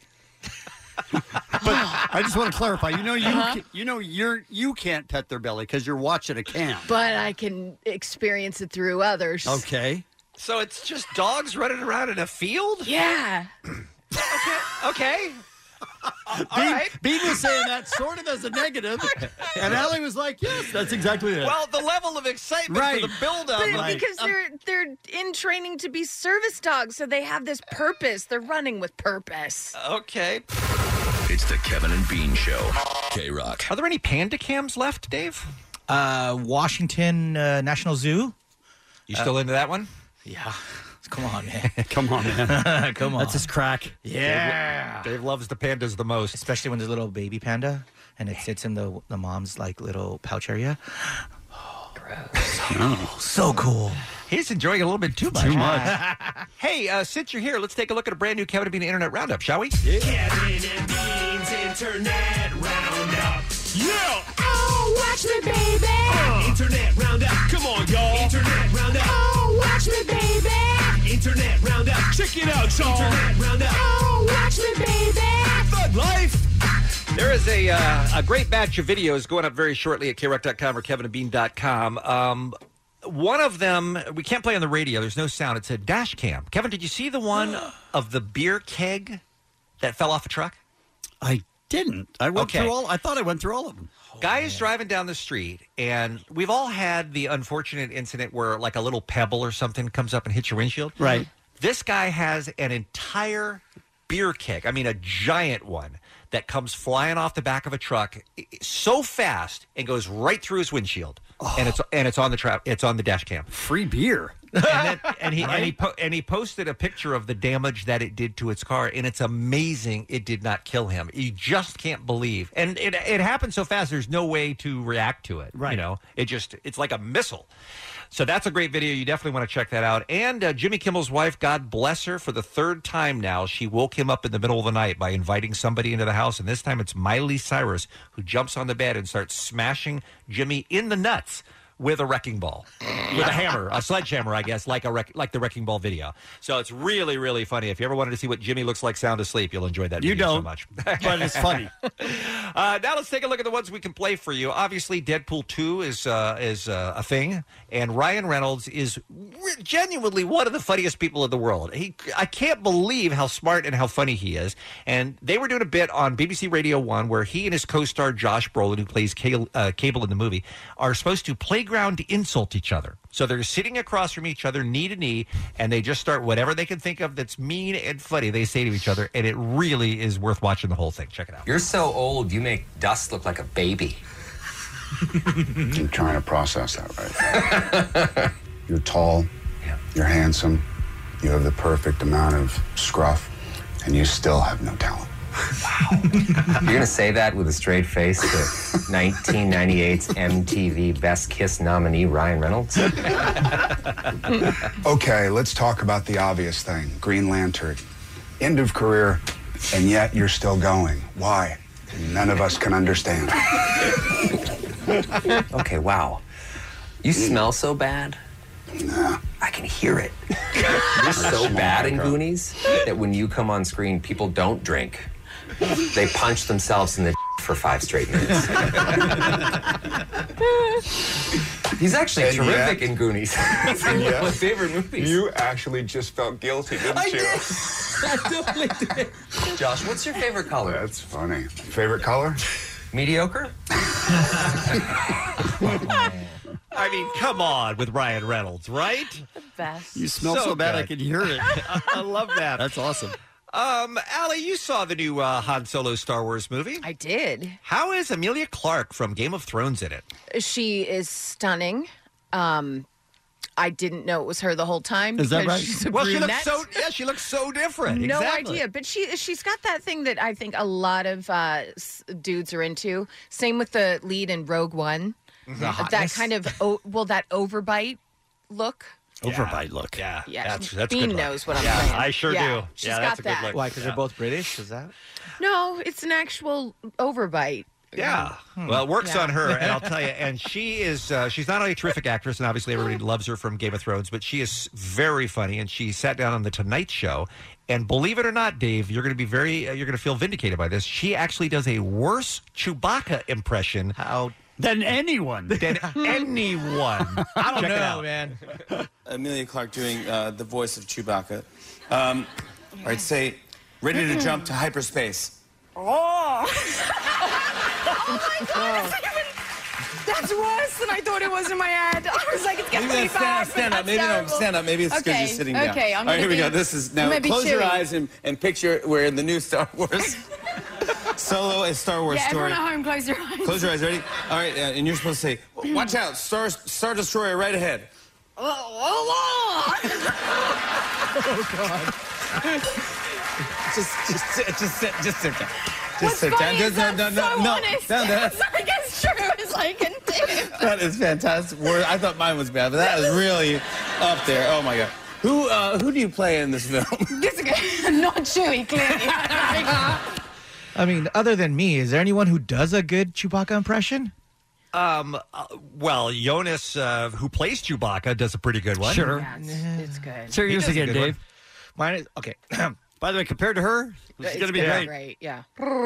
But I just want to clarify. You know, you Uh-huh. ca- you know you're you can't pet their belly because you're watching a cam. But I can experience it through others. Okay. So it's just dogs running around in a field? Yeah. Okay. Okay. All Bean, right. Bean was saying that sort of as a negative, and Allie was like, "Yes, that's exactly it." Well, the level of excitement Right. for the build-up. But like, because they're they're in training to be service dogs, so they have this purpose. They're running with purpose. Okay. It's the Kevin and Bean Show. K-Rock. Are there any panda cams left, Dave? Uh, Washington uh, National Zoo. You still into that one? Yeah. Come on, man. Come on, man. Come on. That's his crack. Yeah. Dave loves the pandas the most. Especially when there's a little baby panda and it sits in the the mom's like little pouch area. Oh, gross. So cool. He's enjoying it a little bit too much. Too much. Hey, uh, since you're here, let's take a look at a brand new Kevin and Bean Internet Roundup, shall we? Kevin and Bean's Internet Roundup. Yeah! Oh, watch me, baby! Uh, Internet Roundup. Come on, y'all. Internet Roundup. Oh, watch me, baby! Internet Roundup. Check it out, y'all. Internet Roundup. Oh, watch me, baby! Thug Life. There is a uh, a great batch of videos going up very shortly at K rock dot com or kevin and bean dot com. Um, one of them, we can't play on the radio. There's no sound. It's a dash cam. Kevin, did you see the one of the beer keg that fell off a truck? I didn't. I went Okay. through all. I thought I went through all of them. Guy is driving down the street, and we've all had the unfortunate incident where, like, a little pebble or something comes up and hits your windshield. Right. This guy has an entire beer keg, I mean, a giant one, that comes flying off the back of a truck so fast and goes right through his windshield. Oh. And it's and it's on the trap. It's on the dash cam. Free beer. And, then, and he Right? and he po- and he posted a picture of the damage that it did to its car, and it's amazing. It did not kill him. You just can't believe, and it it happened so fast. There's no way to react to it. Right. You know, it just it's like a missile. So that's a great video. You definitely want to check that out. And uh, Jimmy Kimmel's wife, God bless her, for the third time now, she woke him up in the middle of the night by inviting somebody into the house, and this time it's Miley Cyrus, who jumps on the bed and starts smashing Jimmy in the nuts with a wrecking ball, with a hammer, a sledgehammer, I guess, like a wreck, like the wrecking ball video. So it's really, really funny. If you ever wanted to see what Jimmy looks like sound asleep, you'll enjoy that You video so don't, much. but it's funny. Uh, now let's take a look at the ones we can play for you. Obviously, Deadpool two is uh, is uh, a thing, and Ryan Reynolds is re- genuinely one of the funniest people in the world. He, I can't believe how smart and how funny he is. And they were doing a bit on B B C Radio one where he and his co-star Josh Brolin, who plays Cable, uh, Cable in the movie, are supposed to playground insult each other. So they're sitting across from each other, knee to knee, and they just start whatever they can think of that's mean and funny. They say to each other, and it really is worth watching the whole thing. Check it out. You're so old, you make Dust look like a baby. I'm trying to process that right. You're tall, yeah. You're handsome, you have the perfect amount of scruff, and you still have no talent. Wow. You're going to say that with a straight face to nineteen ninety-eight's M T V Best Kiss nominee Ryan Reynolds? Okay, let's talk about the obvious thing. Green Lantern. End of career, and yet you're still going. Why? None of us can understand. Okay, wow. You smell so bad? Nah. I can hear it. They're so bad in Goonies that when you come on screen, people don't drink. They punch themselves in the for five straight minutes. He's actually And terrific yet- in Goonies. It's one and of yet, my favorite movies. You actually just felt guilty, didn't I you? did. I totally did. Josh, what's your favorite color? That's funny. Favorite color? Mediocre? I mean, come on with Ryan Reynolds, right? The best. You smell so, bad I good. could hear it. I love that. That's awesome. Um, Allie, you saw the new uh, Han Solo Star Wars movie. I did. How is Emilia Clarke from Game of Thrones in it? She is stunning. Um, I didn't know it was her the whole time. Is that because right? She's a Well, she brunette. looks so yeah, she looks so different. No Exactly. idea, but she she's got that thing that I think a lot of uh, s- dudes are into. Same with the lead in Rogue One. The that hotness. kind of o- well, that overbite look. Overbite look. Yeah, Yeah, that's that's Bean good look. knows what I'm yeah, saying. I sure Yeah, do. she's yeah, got that's a good that. look. Why? Because Yeah. they're both British? Is that? No, it's an actual overbite. Yeah. Well, it works Yeah. on her, and I'll tell you. And she is, uh, she's not only a terrific actress, and obviously everybody loves her from Game of Thrones, but she is very funny, and she sat down on The Tonight Show. And believe it or not, Dave, you're going to be very, uh, you're going to feel vindicated by this. She actually does a worse Chewbacca impression. How? Than anyone. Than anyone. I don't Check it know, out. man. Emilia Clarke doing uh, the voice of Chewbacca. Um, all right, say, ready to jump to hyperspace. Oh! Oh my god! That's, even, that's worse than I thought it was in my head. I was like, it's getting Maybe really stand, bad. stand but up. Maybe that's no, terrible. stand up. Maybe it's because okay. you're sitting down. Okay, I'm All right, gonna here we be, go. This is now. I'm gonna be Close your chewy. eyes and, and picture we're in the new Star Wars. Solo, a Star Wars Yeah, story. everyone at home, close your eyes. Close your eyes. Ready? All right, uh, and you're supposed to say, "Watch out, Star Star Destroyer right ahead." Oh, oh, Oh God. just, just, sit- just sit, just sit down. Just What's sit funny down. is Just, that's no, so no, no, honest. no, no, It's like as true as I can do. That is fantastic. Word. I thought mine was bad, but that is really up there. Oh my God. Who uh, who do you play in this film? This is not Chewy, clearly. I mean, other than me, is there anyone who does a good Chewbacca impression? Um, uh, well, Jonas, uh, who plays Chewbacca, does a pretty good one. Sure. Yeah, it's, it's good. Sure, He yours does a again, good one. Dave. Mine is okay. By the way, compared to her, it's It's going to be good, great. Right? Yeah.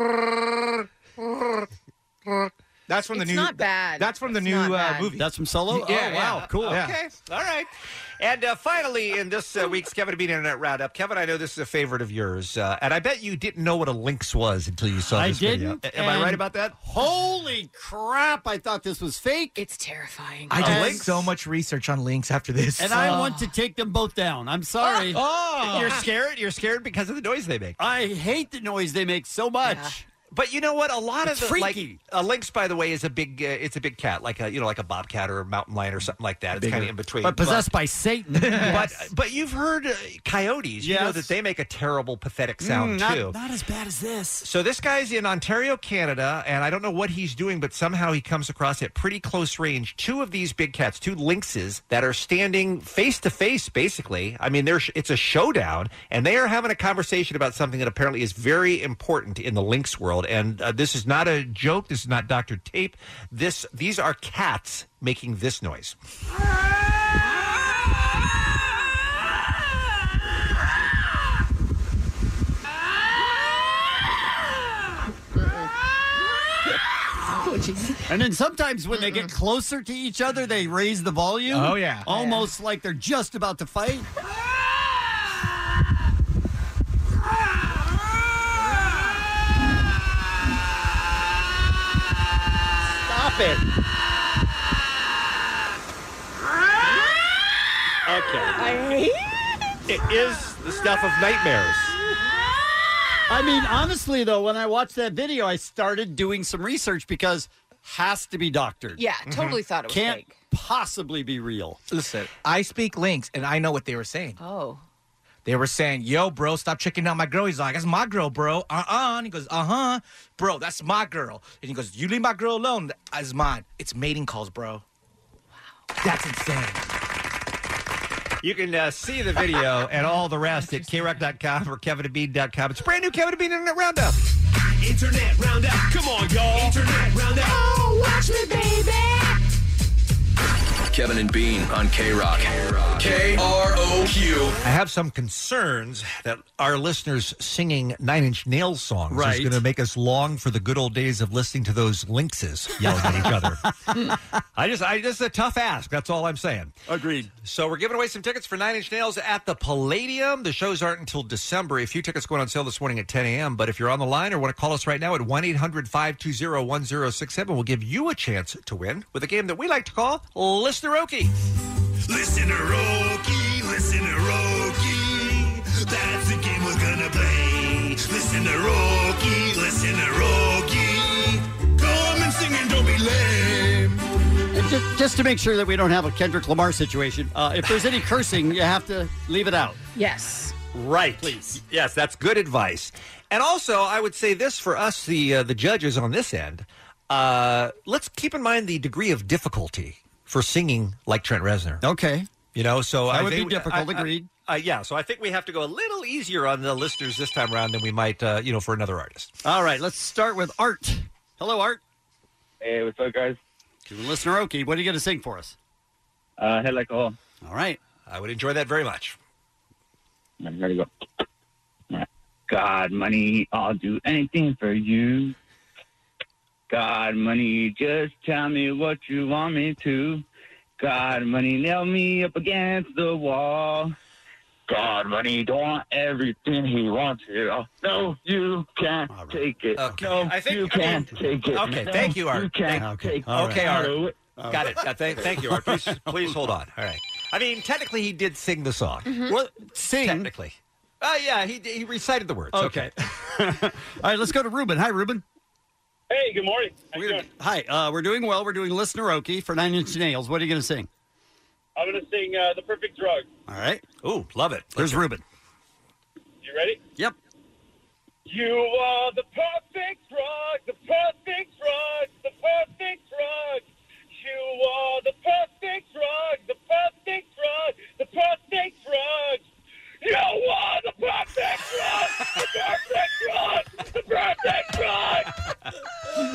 That's from the It's new. not bad. That's from the It's new not uh, bad. movie. That's from Solo? Yeah, Oh, wow, yeah. cool. Yeah. Okay, all right. And uh, finally, in this uh, week's Kevin and Bean Internet Roundup, Kevin, I know this is a favorite of yours, uh, and I bet you didn't know what a lynx was until you saw I this didn't. video. Am I right and about that? Holy crap, I thought this was fake. It's terrifying. I And- did so much research on links after this. And I want to take them both down. I'm sorry. Oh, You're scared? You're scared because of the noise they make. I hate the noise they make so much. But you know what? A lot It's of the freaky. like a lynx, by the way, is a big. Uh, it's a big cat, like a you know, like a bobcat or a mountain lion or something like that. It's Bigger. kind of in between. But possessed by Satan. But but you've heard uh, coyotes. You know Yes. that they make a terrible, pathetic sound Mm, not, too. not as bad as this. So this guy's in Ontario, Canada, and I don't know what he's doing, but somehow he comes across at pretty close range two of these big cats, two lynxes that are standing face to face. Basically, I mean, they're it's a showdown, and they are having a conversation about something that apparently is very important in the lynx world. And uh, this is not a joke. This is not Doctor Tape. This these are cats making this noise. And then sometimes when they get closer to each other, they raise the volume. Oh, yeah. Almost like they're just about to fight. Stop it. Okay. I hate It is the stuff of nightmares. I mean, honestly, though, when I watched that video, I started doing some research because has to be doctored. Yeah, totally thought it was Can't fake. possibly be real. listen. I speak links, and I know what they were saying. Oh. They were saying, "Yo, bro, stop checking out my girl." He's like, "That's my girl, bro." Uh uh And he goes, "Uh huh, bro, that's my girl." And he goes, "You leave my girl alone. That's mine." It's mating calls, bro. Wow, that's insane. You can uh, see the video and all the rest at K rock dot com or Kevin and Bean dot com. It's a brand new Kevin and Bean Internet Roundup. Internet Roundup. Come on, y'all. Internet Roundup. Oh, watch me, baby. Kevin and Bean on K Rock. K R O Q. I have some concerns that our listeners singing Nine Inch Nails songs Right. is going to make us long for the good old days of listening to those lynxes yelling at each other. I just, I just a tough ask. That's all I'm saying. Agreed. So we're giving away some tickets for Nine Inch Nails at the Palladium. The shows aren't until December. A few tickets going on sale this morning at ten a.m. But if you're on the line or want to call us right now at one eight hundred five two zero one zero six seven, we'll give you a chance to win with a game that we like to call Listener-Okie. Listener-Okie, Listener-Okie. That's the game we're gonna play. Listener-Okie, Listener-Okie. Come and sing and don't be lame. And just, just to make sure that we don't have a Kendrick Lamar situation, uh, if there's any cursing, you have to leave it out. Yes. Right. Please. Yes, that's good advice. And also, I would say this for us, the uh, the judges on this end, uh, let's keep in mind the degree of difficulty for singing like Trent Reznor. Okay. You know, so That I would think be difficult, I- I- agreed. Uh, yeah, so I think we have to go a little easier on the listeners this time around than we might, uh, you know, for another artist. All right, let's start with Art. Hello, Art. Hey, what's up, guys? Listener-Okie, what are you going to sing for us? Uh, Head Like a Hole. All right. I would enjoy that very much. I'm ready to go. All right. God, money, I'll do anything for you. God, money, just tell me what you want me to. God, money, nail me up against the wall. God, money, don't want everything he wants it all. No, you can't take it. Okay. No, I think- you can't take it. Okay, No, thank you, Art. You can't Thank- take okay, it. okay, Art. No. Got it. Uh, thank, thank you, Art. Please, please hold on. All right. I mean, technically, he did sing the song. Well, sing. Technically. Uh, yeah, he he recited the words. Okay. All right, let's go to Ruben. Hi, Ruben. Hey, good morning. How you We're, doing? hi, uh, we're doing well. We're doing Listener-Okie for Nine Inch Nails. What are you going to sing? I'm going to sing uh, The Perfect Drug. All right. Ooh, love it. There's Ruben. You ready? Yep. You are the perfect drug, the perfect drug, the perfect drug. You are the perfect drug, the perfect drug, the perfect drug. You are the perfect drug, the perfect drug, the perfect drug.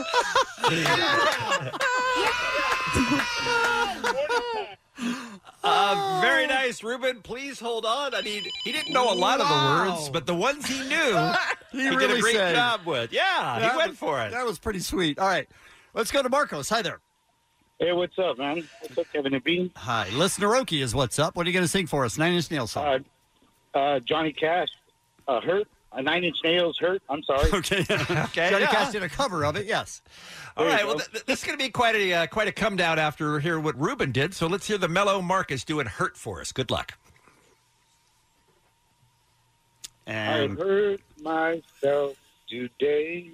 Uh, very nice, Ruben. Please hold on. I mean, he didn't know a lot of the Wow. words, but the ones he knew, He he, did really a great sang. job with. Yeah, That he went was- for it. That was pretty sweet. All right. Let's go to Marcos. Hi there. Hey, what's up, man? What's up, Kevin and Bean? Hi. Listener-Okie is what's up. What are you going to sing for us? Nine Inch Nails song. Uh, uh, Johnny Cash, uh, Hurt. Uh, Nine Inch Nails, Hurt. I'm sorry. Okay. Okay, Johnny yeah. Cash did a cover of it, yes. All There you right. Well, go. th- th- this is going to be quite a uh, quite a come down after hearing what Ruben did. So let's hear the mellow Marcus doing "Hurt" for us. Good luck. And I hurt myself today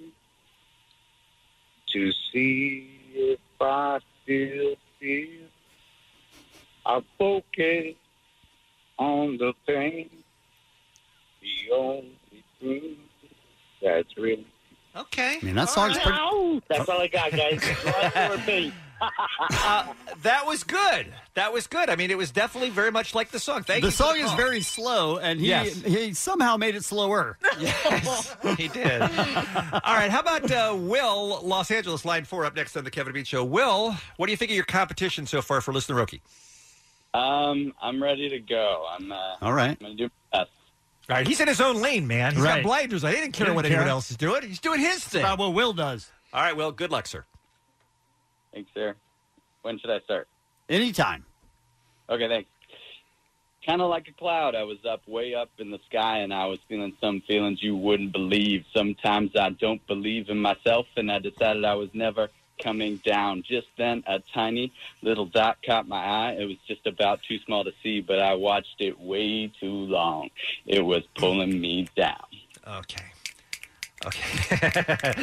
to see if I still feel. I focus on the pain, the only thing that's really. Okay. I mean, that song's pretty. Ow! That's all I got, guys. One more thing. Uh, that was good. That was good. I mean, it was definitely very much like the song. Thank The you. for song is call. very slow, and he Yes. he somehow made it slower. Yes, he did. All right. How about uh, Will, Los Angeles, line four, up next on the Kevin and Bean Show. Will, what do you think of your competition so far for Listener-Okie? Um, I'm ready to go. I'm uh, All right. I'm gonna do my best. All right. He's in his own lane, man. He's Right. got blinders on. He didn't care He didn't what anyone care. else is doing. He's doing his thing. About what Will does. All right, Will, good luck, sir. Thanks, sir. When should I start? Anytime. Okay, thanks. Kind of like a cloud, I was up way up in the sky, and I was feeling some feelings you wouldn't believe. Sometimes I don't believe in myself, and I decided I was never coming down. Just then, a tiny little dot caught my eye. It was just about too small to see, but I watched it way too long. It was pulling me down. Okay. Okay.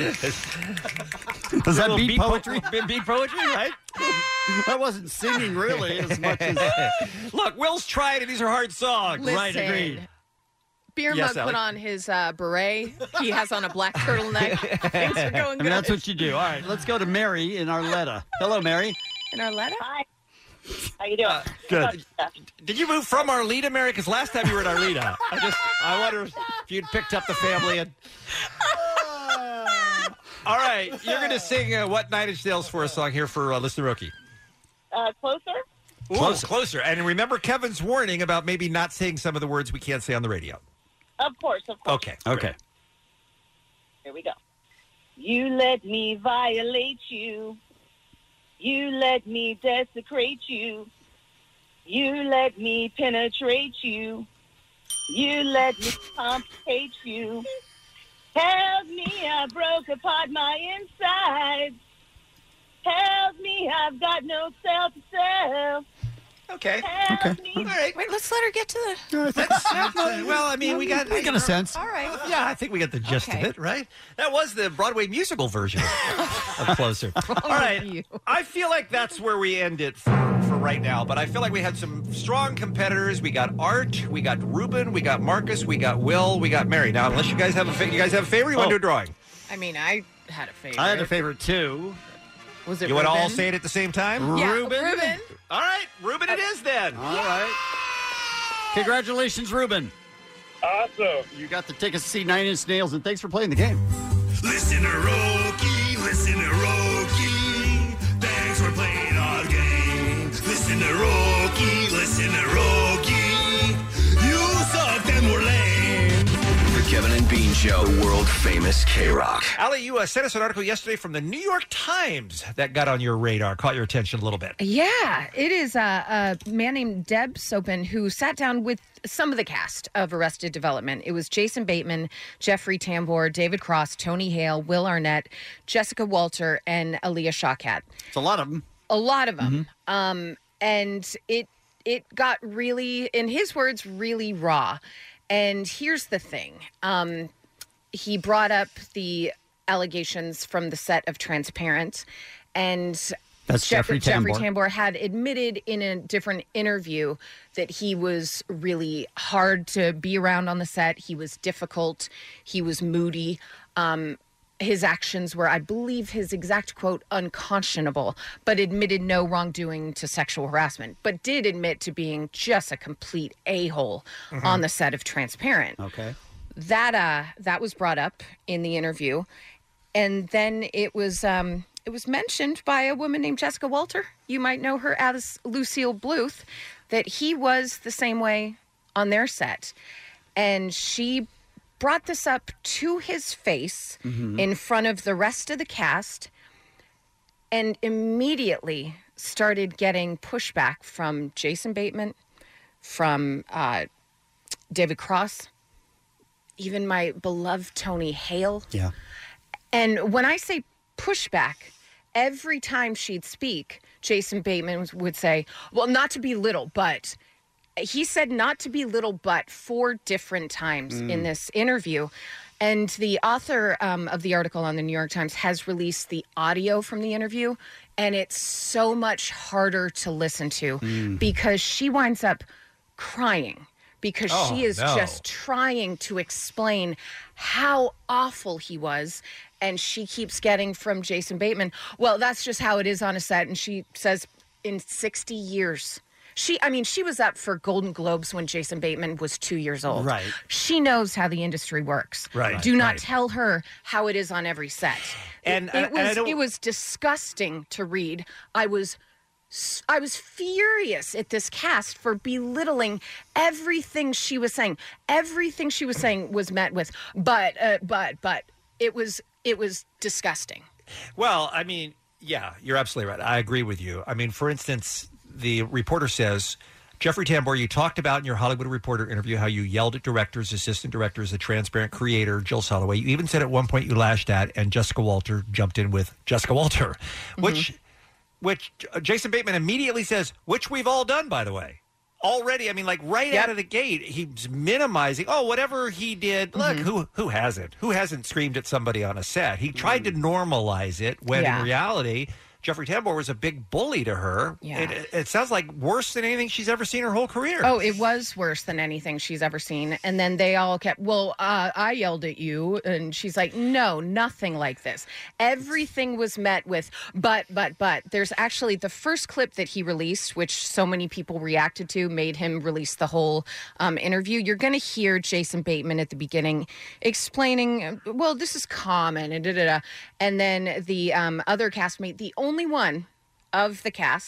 Does that Little beat po- poetry? beat poetry, right? That wasn't singing really as much as. Look, Will's tried, and these are hard songs. Listen, Right, agreed. Beer Yes, Mug put Alec? on his uh, beret. He has on a black turtleneck. Things are I going mean, good. that's what you do. All right, let's go to Mary in Arletta. Hello, Mary. In our letter? Hi. How you doing? Good. Did you move from Arleta, Mary? Because last time you were in Arleta, I just I wonder if you'd picked up the family and. All right, you're going to sing uh, what Nine Inch Nails for a song here for uh, Listener-Okie. Uh, closer? Ooh, closer. closer. And remember Kevin's warning about maybe not saying some of the words we can't say on the radio. Of course, of course. Okay. Okay. Here we go. You let me violate you. You let me desecrate you. You let me penetrate you. You let me complicate you. Help me, I broke apart my insides. Help me, I've got no self-self. Okay. Help Okay. me. All right. Wait, let's let her get to the. Let's, uh, well, I mean, we got... We got a sense. All right. Yeah, I think we got the gist Okay. of it, right? That was the Broadway musical version of Closer. All right. I feel like that's where we end it for, for right now, but I feel like we had some strong competitors. We got Art, we got Ruben, we got Marcus, we got Will, we got Mary. Now, unless you guys have a fa- you guys have a favorite, you want to do a drawing? I mean, I had a favorite. I had a favorite too. Was it You want to all Ruben? say it at the same time? Yeah, Ruben. Ruben. All right, Ruben it is then. All right. Congratulations, Ruben. Awesome. You got the tickets to see Nine Inch Nails, and thanks for playing the game. Listen to Roki, listen to Roki. Thanks for playing our game. Listen to Roki, listen to Roki. You sucked and were lame. The Kevin and Bean Show, the world famous K-Rock. Allie, you uh, sent us an article yesterday from the New York Times that got on your radar, caught your attention a little bit. Yeah, it is a, a man named Deb Sopin who sat down with some of the cast of Arrested Development. It was Jason Bateman, Jeffrey Tambor, David Cross, Tony Hale, Will Arnett, Jessica Walter, and Aaliyah Shawkat. It's a lot of them. A lot of them. Um, and it it got really, in his words, really raw. And here's the thing. Um, he brought up the allegations from the set of Transparent, and That's Jeffrey Jeffrey Tambor. Tambor had admitted in a different interview that he was really hard to be around on the set. He was difficult. He was moody. Um, his actions were, I believe his exact quote, unconscionable, but admitted no wrongdoing to sexual harassment, but did admit to being just a complete a-hole Mhm. on the set of Transparent. Okay. That uh, that was brought up in the interview, and then it was um, it was mentioned by a woman named Jessica Walter. You might know her as Lucille Bluth, that he was the same way on their set, and she brought this up to his face Mhm. in front of the rest of the cast, and immediately started getting pushback from Jason Bateman, from uh, David Cross, even my beloved Tony Hale. Yeah. And when I say pushback, every time she'd speak, Jason Bateman would say, well, not to be little, but he said not to be little, but four different times Mm. in this interview. And the author um, of the article on the New York Times has released the audio from the interview, and it's so much harder to listen to Mm. because she winds up crying because Oh, she is no. just trying to explain how awful he was. And she keeps getting from Jason Bateman, well, that's just how it is on a set. And she says, in sixty years, she, I mean, she was up for Golden Globes when Jason Bateman was two years old. Right. She knows how the industry works. Right, Do not right. tell her how it is on every set. And- it, and- it and I was don't- it was disgusting to read. I was s- I was furious at this cast for belittling everything she was saying. Everything she was saying was met with but uh, but but it was it was disgusting. Well, I mean, yeah, you're absolutely right. I agree with you. I mean, for instance, the reporter says, Jeffrey Tambor, you talked about in your Hollywood Reporter interview how you yelled at directors, assistant directors, the Transparent creator, Jill Soloway. You even said at one point you lashed at, and Jessica Walter jumped in with Jessica Walter, which, which Jason Bateman immediately says, which we've all done, by the way. Already, I mean, like right Yep. out of the gate, he's minimizing. Oh, whatever he did. Look, Mhm. who who hasn't? Who hasn't screamed at somebody on a set? He tried to normalize it when Yeah. in reality, Jeffrey Tambor was a big bully to her. Yeah. It, it sounds like worse than anything she's ever seen her whole career. Oh, it was worse than anything she's ever seen. And then they all kept, well, uh, I yelled at you. And she's like, no, nothing like this. Everything was met with, but, but, but. There's actually the first clip that he released, which so many people reacted to, made him release the whole um, interview. You're going to hear Jason Bateman at the beginning explaining, well, this is common, and da da da. And then the um, other castmate, the only one of the cast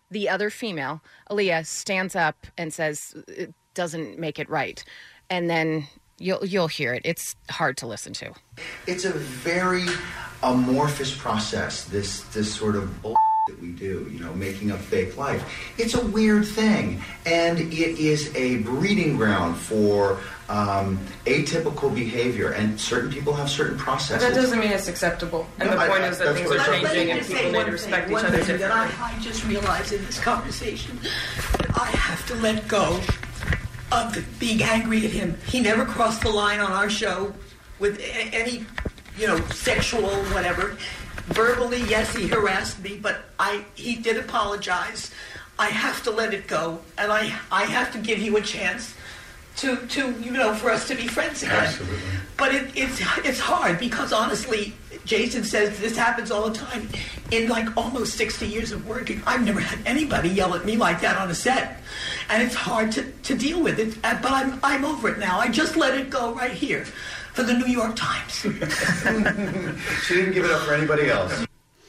the other female, Aaliyah, stands up and says it doesn't make it right. And then you'll you'll hear it. It's hard to listen to. It's a very amorphous process, this this sort of bull that we do, you know, making up fake life. It's a weird thing, and it is a breeding ground for um, atypical behavior, and certain people have certain But processes. that doesn't mean it's acceptable. And No, the I- point I- is that that's things what are I'm saying. changing Let me and just people say need one to respect thing, each one other thing that I, differently. I just realized in this conversation that I have to let go of the, being angry at him. He never crossed the line on our show with a- any, you know, sexual whatever. Verbally, yes, he harassed me, but I he did apologize. I have to let it go, and I I have to give you a chance to to you know for us to be friends again. Absolutely. But it, it's it's hard because honestly, Jason says this happens all the time. In like almost sixty years of working, I've never had anybody yell at me like that on a set, and it's hard to, to deal with it. uh, But I'm I'm over it now. I just let it go right here for the New York Times. She didn't give it up for anybody else.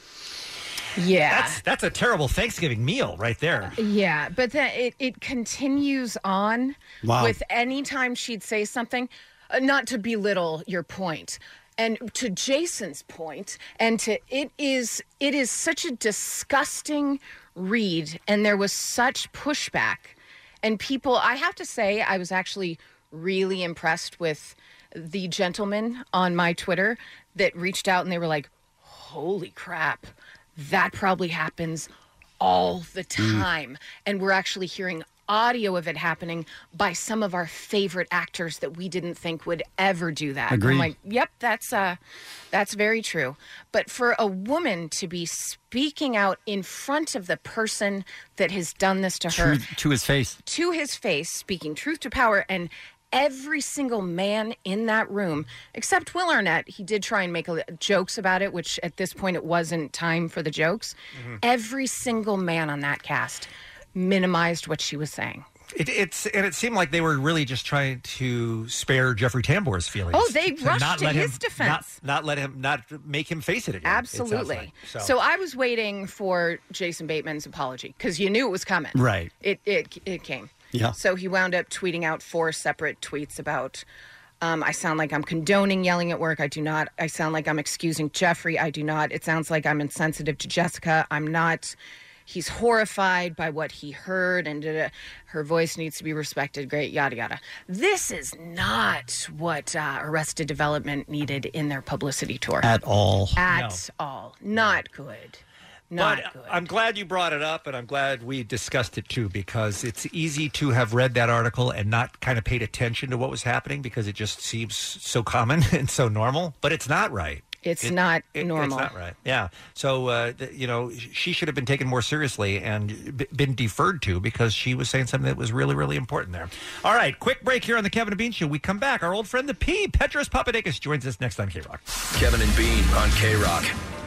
Yeah. That's that's a terrible Thanksgiving meal right there. Yeah, but then it, it continues on Wow. with any time she'd say something, uh, not to belittle your point, and to Jason's point, and to it is it is such a disgusting read, and there was such pushback, and people. I have to say, I was actually really impressed with the gentleman on my Twitter that reached out, and they were like, "Holy crap." That probably happens all the time. And we're actually hearing audio of it happening by some of our favorite actors that we didn't think would ever do that. Agreed. I'm like, yep, that's uh that's very true. But for a woman to be speaking out in front of the person that has done this to her, Truth to his face. to his face, speaking truth to power, and every single man in that room, except Will Arnett, he did try and make a, jokes about it, which at this point it wasn't time for the jokes. Mhm. Every single man on that cast minimized what she was saying. It, it's and it seemed like they were really just trying to spare Jeffrey Tambor's feelings. Oh, they to rushed not to let his him, defense. Not, not let him, not make him face it again. it sounds Absolutely. like. So. So, I was waiting for Jason Bateman's apology because you knew it was coming. Right. It it it came. Yeah. So he wound up tweeting out four separate tweets about. Um, I sound like I'm condoning yelling at work. I do not. I sound like I'm excusing Jeffrey. I do not. It sounds like I'm insensitive to Jessica. I'm not. He's horrified by what he heard, and uh, her voice needs to be respected. Great, yada, yada. This is not what uh, Arrested Development needed in their publicity tour. At all. At all. Not good. Not but good. I'm glad you brought it up, and I'm glad we discussed it too, because it's easy to have read that article and not kind of paid attention to what was happening because it just seems so common and so normal. But it's not right. It's It- not it- normal. It's not right. Yeah. So, uh, th- you know, she should have been taken more seriously and b- been deferred to because she was saying something that was really, really important there. All right. Quick break here on the Kevin and Bean Show. We come back. Our old friend, the P, Petros Papadakis, joins us next on K-Rock. Kevin and Bean on K-Rock.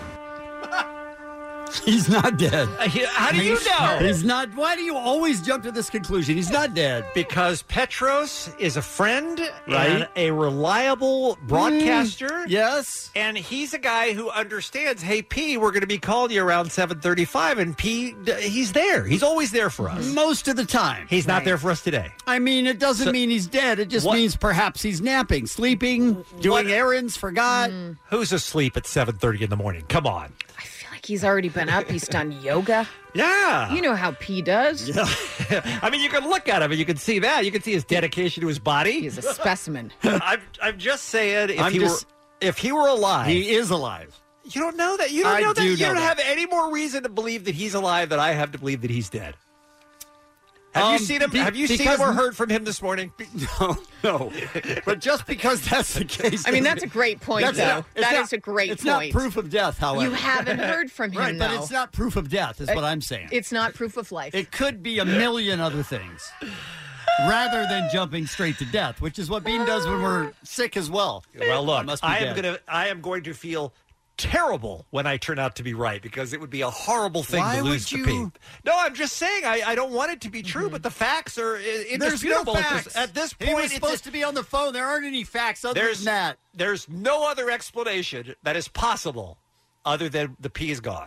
He's not dead. Uh, he- how do you know? He's not. Why do you always jump to this conclusion? He's not dead. Because Petros is a friend Right. and a reliable broadcaster. Mm, yes. And he's a guy who understands, hey, P, we're going to be calling you around seven thirty-five. And P, d- he's there. He's always there for us. Most of the time. He's not there for us today. I mean, it doesn't So- mean he's dead. It just What- means perhaps he's napping, sleeping, doing errands, forgot. Who's asleep at seven thirty in the morning? Come on. Like he's already been up. He's done yoga. Yeah. You know how P does. Yeah. I mean, you can look at him and you can see that. You can see his dedication to his body. He's a specimen. I'm, I'm just saying, if I'm he just- were if he were alive, He is alive. you don't know that. You don't I know that. do You know don't that. have any more reason to believe that he's alive than I have to believe that he's dead. Have you Um, seen him? be- have you seen because- him or heard from him this morning? No, no. But just because that's the case, I mean, that's a great point, That's though. not- it's That not- is a great It's point. not proof of death, however. You haven't heard from him, right? But though. it's not proof of death, is what I'm saying. It's not proof of life. It could be a million other things, rather than jumping straight to death, which is what Bean does when we're sick as well. Well, look, Must be I am dead. gonna. I am going to feel terrible when I turn out to be right because it would be a horrible thing Why to lose would to you- Pete. No, I'm just saying I, I don't want it to be true, but the facts are uh, There's no indisputable. at facts. this- At this he point, was it's supposed a- to be on the phone. There aren't any facts other there's than that. there's no other explanation that is possible other than the P is gone.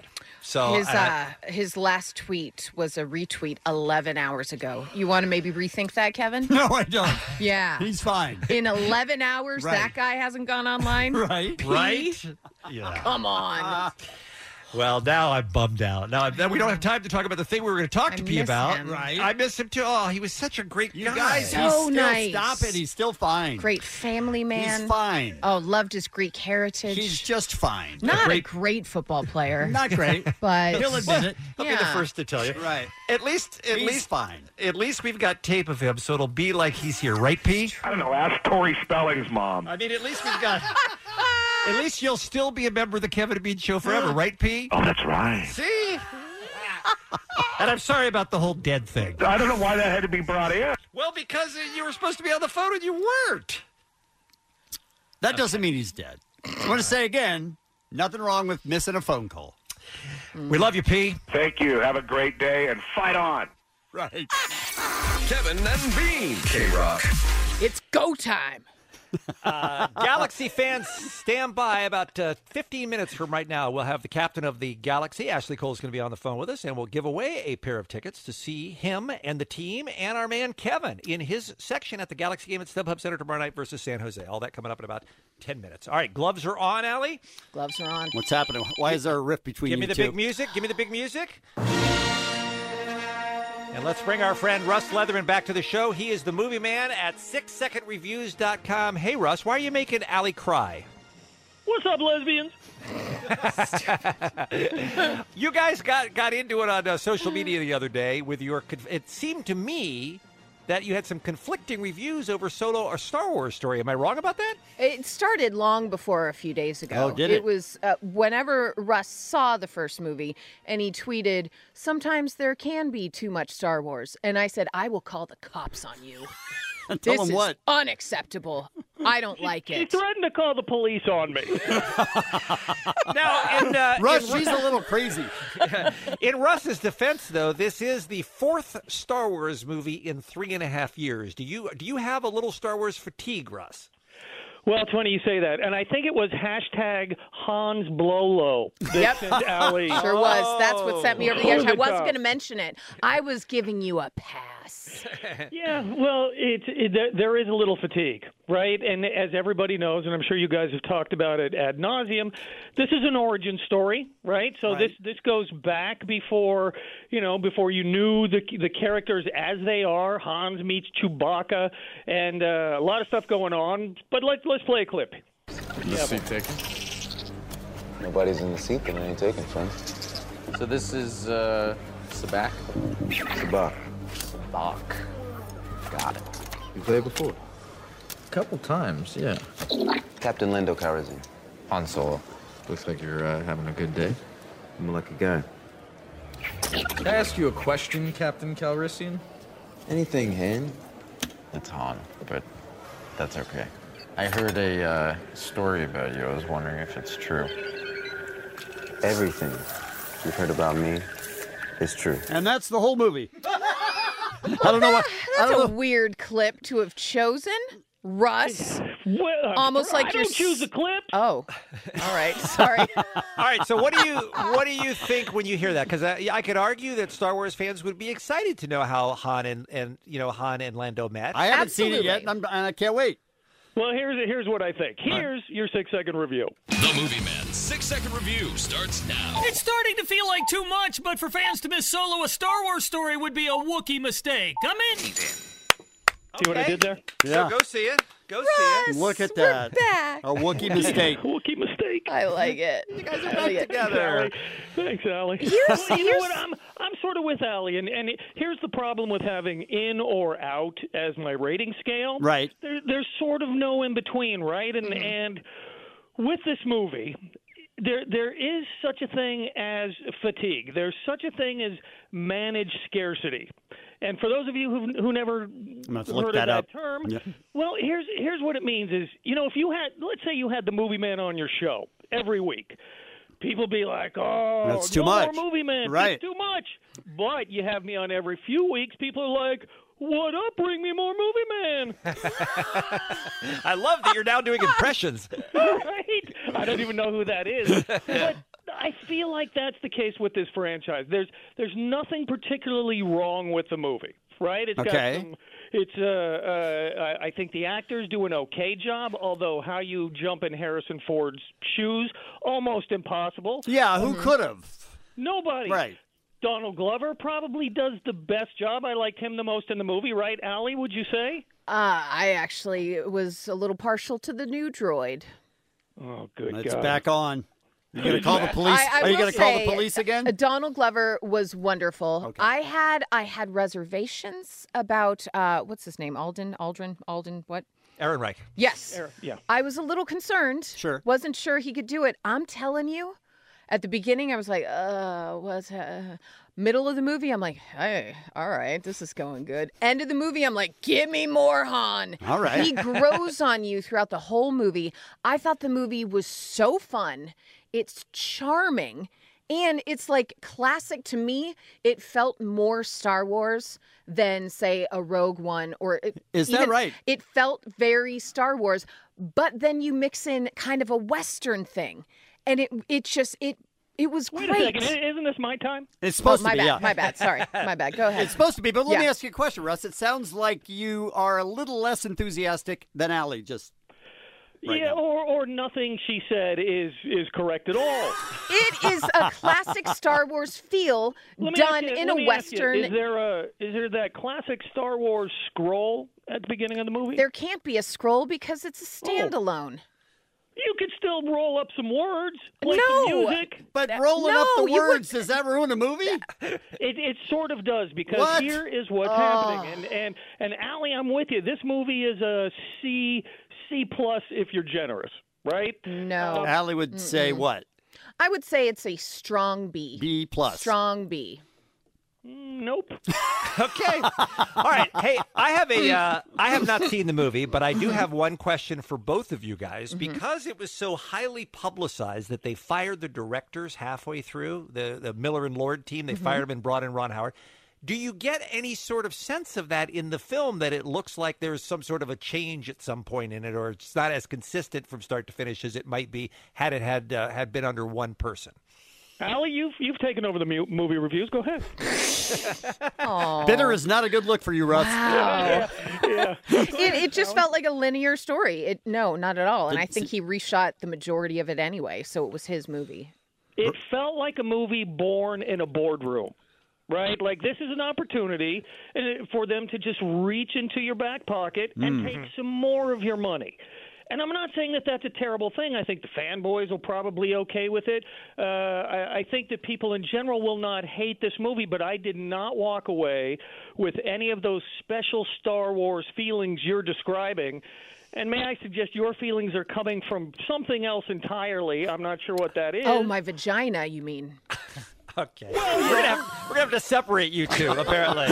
So his I- uh, his last tweet was a retweet eleven hours ago. You want to maybe rethink that, Kevin? No, I don't. Yeah. He's fine. In eleven hours, Right. that guy hasn't gone online? Right. P? Right? Yeah. Come on. Well, now I'm bummed out. Now, now we don't have time to talk about the thing we were going to talk I to P miss about. him. Right. I miss him too. Oh, he was such a great You guy. guys, So he's still, nice. stop it. He's still fine. Great family man. He's fine. Oh, loved his Greek heritage. He's just fine. Not a great- great, football player. Not great. But He'll admit it. I'll be the Yeah. first to tell you. Right. At least, at He's least, fine. At least we've got tape of him, so it'll be like he's here, right, P? I don't know. Ask Tori Spelling's mom. I mean, at least we've got. At least you'll still be a member of the Kevin and Bean Show forever, right, P? Oh, that's right. See? And I'm sorry about the whole dead thing. I don't know why that had to be brought in. Well, because you were supposed to be on the phone and you weren't. That doesn't mean he's dead. I want to say again, nothing wrong with missing a phone call. We love you, P. Thank you. Have a great day and fight on. Right. Kevin and Bean. K-Rock. it's go time. Uh, Galaxy fans, stand by. About uh, fifteen minutes from right now, we'll have the captain of the Galaxy, Ashley Cole, is going to be on the phone with us, and we'll give away a pair of tickets to see him and the team and our man Kevin in his section at the Galaxy game at StubHub Center tomorrow night versus San Jose. All that coming up in about ten minutes. All right, gloves are on, Allie. Gloves are on. What's happening? Why is there a rift between Give you me the two? big music. Give me the big music. And let's bring our friend Russ Leatherman back to the show. He is the movie man at six second reviews dot com. Hey, Russ, why are you making Allie cry? What's up, lesbians? You guys got, got into it on uh, social media the other day with your. conf- It seemed to me that you had some conflicting reviews over Solo or Star Wars story. Am I wrong about that? It started long before a few days ago. Oh, did it? It was uh, whenever Russ saw the first movie and he tweeted, "Sometimes there can be too much Star Wars." And I said, "I will call the cops on you. Tell this him is what. unacceptable. I don't like She it." threatened to call the police on me. Now, in, uh, Russ, in, she's a little crazy. In Russ's defense, though, this is the fourth Star Wars movie in three and a half years. Do you do you have a little Star Wars fatigue, Russ? Well, it's funny you say that. And I think it was hashtag Hans Blolo that Yep. sent Allie. Sure was. That's what sent me over the edge. Over I the wasn't top. going to mention it. I was giving you a pass. Yeah, well, it, it, there- there is a little fatigue, right? And as everybody knows, and I'm sure you guys have talked about it ad nauseum, this is an origin story, right? So Right. this this goes back before, you know, before you knew the the characters as they are. Hans meets Chewbacca, and uh, a lot of stuff going on. But let's let's play a clip. The seat taken? Nobody's in the seat that I ain't taking from. So this is, uh, Sabak? Sabak. Sabak. Got it. You played before? A couple times, yeah. Captain Lando Calrissian. Han Solo. Looks like you're uh, having a good day. I'm a lucky guy. Can I ask you a question, Captain Calrissian? Anything, Han? It's Han, but that's okay. I heard a uh, story about you. I was wondering if it's true. Everything you've heard about me is true. And that's the whole movie. I don't know why. I That's don't a know. weird clip to have chosen. Russ, Well, almost I like you're don't choose the s- clips. Oh, all right. Sorry. All right. So, what do you what do you think when you hear that? Because I, I could argue that Star Wars fans would be excited to know how Han and, and you know Han and Lando met. I haven't seen it yet, and, I'm, and I can't wait. Well, here's here's what I think. Here's your six second review. The Movie Man six second review starts now. It's starting to feel like too much, but for fans to miss Solo, a Star Wars story would be a Wookiee mistake. I'm in. See what I did there? Yeah. So go see it. Go see it. Look at we're that. back. A Wookiee mistake. Wookiee mistake. I like it. You guys are I back like it. together. Thanks, Allie. Here's- you know here's- what? I'm I'm sort of with Allie, and and here's the problem with having in or out as my rating scale. Right. There, there's sort of no in between, right? And and with this movie, there there is such a thing as fatigue. There's such a thing as managed scarcity. And for those of you who who never gonna have to heard look of that that up. term, Yeah. well, here's here's what it means is, you know, if you had, let's say you had the Movie Man on your show every week, people be like, oh, That's too no much. more Movie Man, Right. it's too much. But you have me on every few weeks, people are like, what up, bring me more Movie Man. I love that you're now doing impressions. Right? I don't even know who that is. But I I feel like that's the case with this franchise. There's there's nothing particularly wrong with the movie, right? It's Okay. got some. It's uh, uh, I I think the actors do an okay job. Although how you jump in Harrison Ford's shoes, almost impossible. Yeah, who could have? Nobody. Right. Donald Glover probably does the best job. I liked him the most in the movie, right, Allie, would you say? Uh, I actually was a little partial to the new droid. Oh, good It's God. back on. You going to call the police? I, I Are you will going to call the say, police again? uh, Donald Glover was wonderful. I had I had reservations about uh, what's his name? Alden, Aldrin, Alden, what? Aaron Reich. Yes. Yeah. I was a little concerned. Sure. Wasn't sure he could do it. I'm telling you, at the beginning, I was like, uh, what's uh, middle of the movie? I'm like, hey, all right, this is going good. End of the movie, I'm like, give me more Han. All right. He grows on you throughout the whole movie. I thought the movie was so fun. It's charming. And it's like classic to me. It felt more Star Wars than, say, a Rogue One. Or it- Is that even- right? It felt very Star Wars. But then you mix in kind of a Western thing. And it it just, it it was Wait great. a second. Isn't this my time? It's supposed Oh, my to be, bad, yeah. my bad. Sorry, my bad. Go ahead. It's supposed to be, but let me Yeah. ask you a question, Russ. It sounds like you are a little less enthusiastic than Allie just right yeah, now. or or nothing she said is is correct at all. It is a classic Star Wars feel Let me ask done you- in let a me ask you, Western. is there a is there that classic Star Wars scroll at the beginning of the movie? There can't be a scroll because it's a standalone. You could still roll up some words, play No. some music. But rolling up no, the you would- words, does that ruin a movie? It, it sort of does because What? here is what's Oh. happening, and and and Allie, I'm with you. This movie is a C C plus if you're generous, right? No. Allie would say Mm-mm. what? I would say it's a strong B. B plus. Strong B. Nope. Okay. All right. Hey, I have a. Uh, I have not seen the movie, but I do have one question for both of you guys because it was so highly publicized that they fired the directors halfway through the the Miller and Lord team. They Mhm. fired him and brought in Ron Howard. Do you get any sort of sense of that in the film, that it looks like there's some sort of a change at some point in it, or it's not as consistent from start to finish as it might be had it had uh, had been under one person? Allie, you've you've taken over the mu- movie reviews. Go ahead. Bitter is not a good look for you, Russ. Wow. yeah. It, it just felt like a linear story. It no, not at all. And I think he reshot the majority of it anyway, so it was his movie. It felt like a movie born in a boardroom, right? Like this is an opportunity uh, for them to just reach into your back pocket and Mm. take some more of your money. And I'm not saying that that's a terrible thing. I think the fanboys will probably okay with it. Uh, I, I think that people in general will not hate this movie, but I did not walk away with any of those special Star Wars feelings you're describing. And may I suggest your feelings are coming from something else entirely. I'm not sure what that is. Oh, my vagina, you mean? Okay. we're, gonna have, we're gonna have to separate you two, apparently.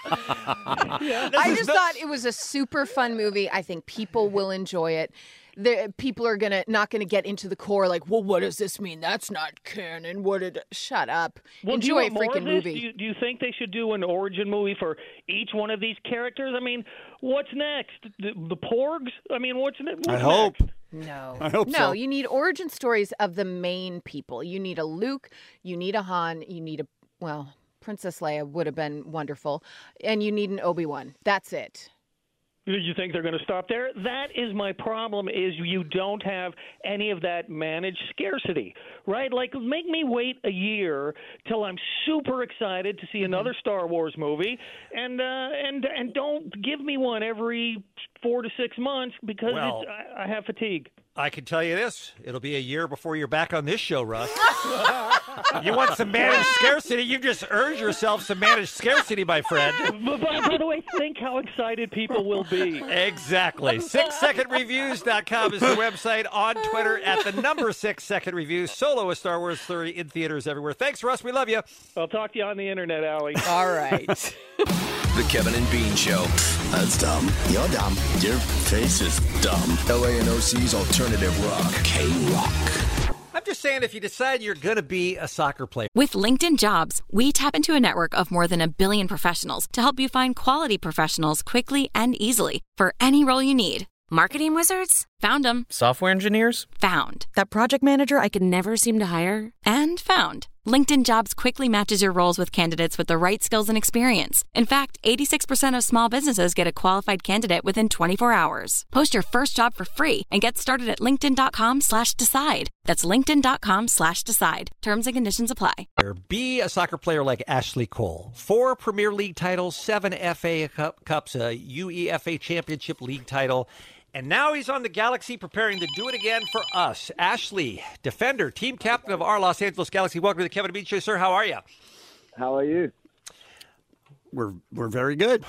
I just thought it was a super fun movie. I think people will enjoy it. The people are gonna not gonna get into the core like, well, what does this mean? That's not canon. What did? Shut up. Well, do you Enjoy a want more freaking of this? movie. Do you, do you think they should do an origin movie for each one of these characters? I mean, what's next? The, the Porgs? I mean, what's, ne- what's I hope. next? No. I hope no, so. you need origin stories of the main people. You need a Luke, you need a Han, you need a, well, Princess Leia would have been wonderful, and you need an Obi-Wan. That's it. You think they're going to stop there? That is my problem, is you don't have any of that managed scarcity, right? Like, make me wait a year till I'm super excited to see another Star Wars movie, and uh, and and don't give me one every four to six months because Well- it's, I, I have fatigue. I can tell you this. It'll be a year before you're back on this show, Russ. You want some managed scarcity? You just earned yourself some managed scarcity, my friend. But by, by the way, think how excited people will be. Exactly. six second reviews dot com is the website. On Twitter at the number six second reviews. Solo, a Star Wars thirty in theaters everywhere. Thanks, Russ. We love you. I'll talk to you on the internet, Allie. All right. The Kevin and Bean Show. That's dumb. You're dumb. Your face is dumb. L A and O C's alternative rock. K-Rock. I'm just saying, if you decide you're going to be a soccer player, With LinkedIn Jobs, we tap into a network of more than a billion professionals to help you find quality professionals quickly and easily for any role you need. Marketing wizards? Found them. Software engineers? Found. That project manager I could never seem to hire? And found. LinkedIn Jobs quickly matches your roles with candidates with the right skills and experience. In fact, eighty-six percent of small businesses get a qualified candidate within twenty-four hours. Post your first job for free and get started at linkedin.com slash decide. That's linkedin.com slash decide. Terms and conditions apply. Be a soccer player like Ashley Cole. Four Premier League titles, seven F A Cup, Cups, a U E F A Championship League title. And now he's on the Galaxy preparing to do it again for us. Ashley, defender, team captain of our Los Angeles Galaxy. Welcome to the Kevin and Bean Show, sir. How are you? How are you? We're we're very good.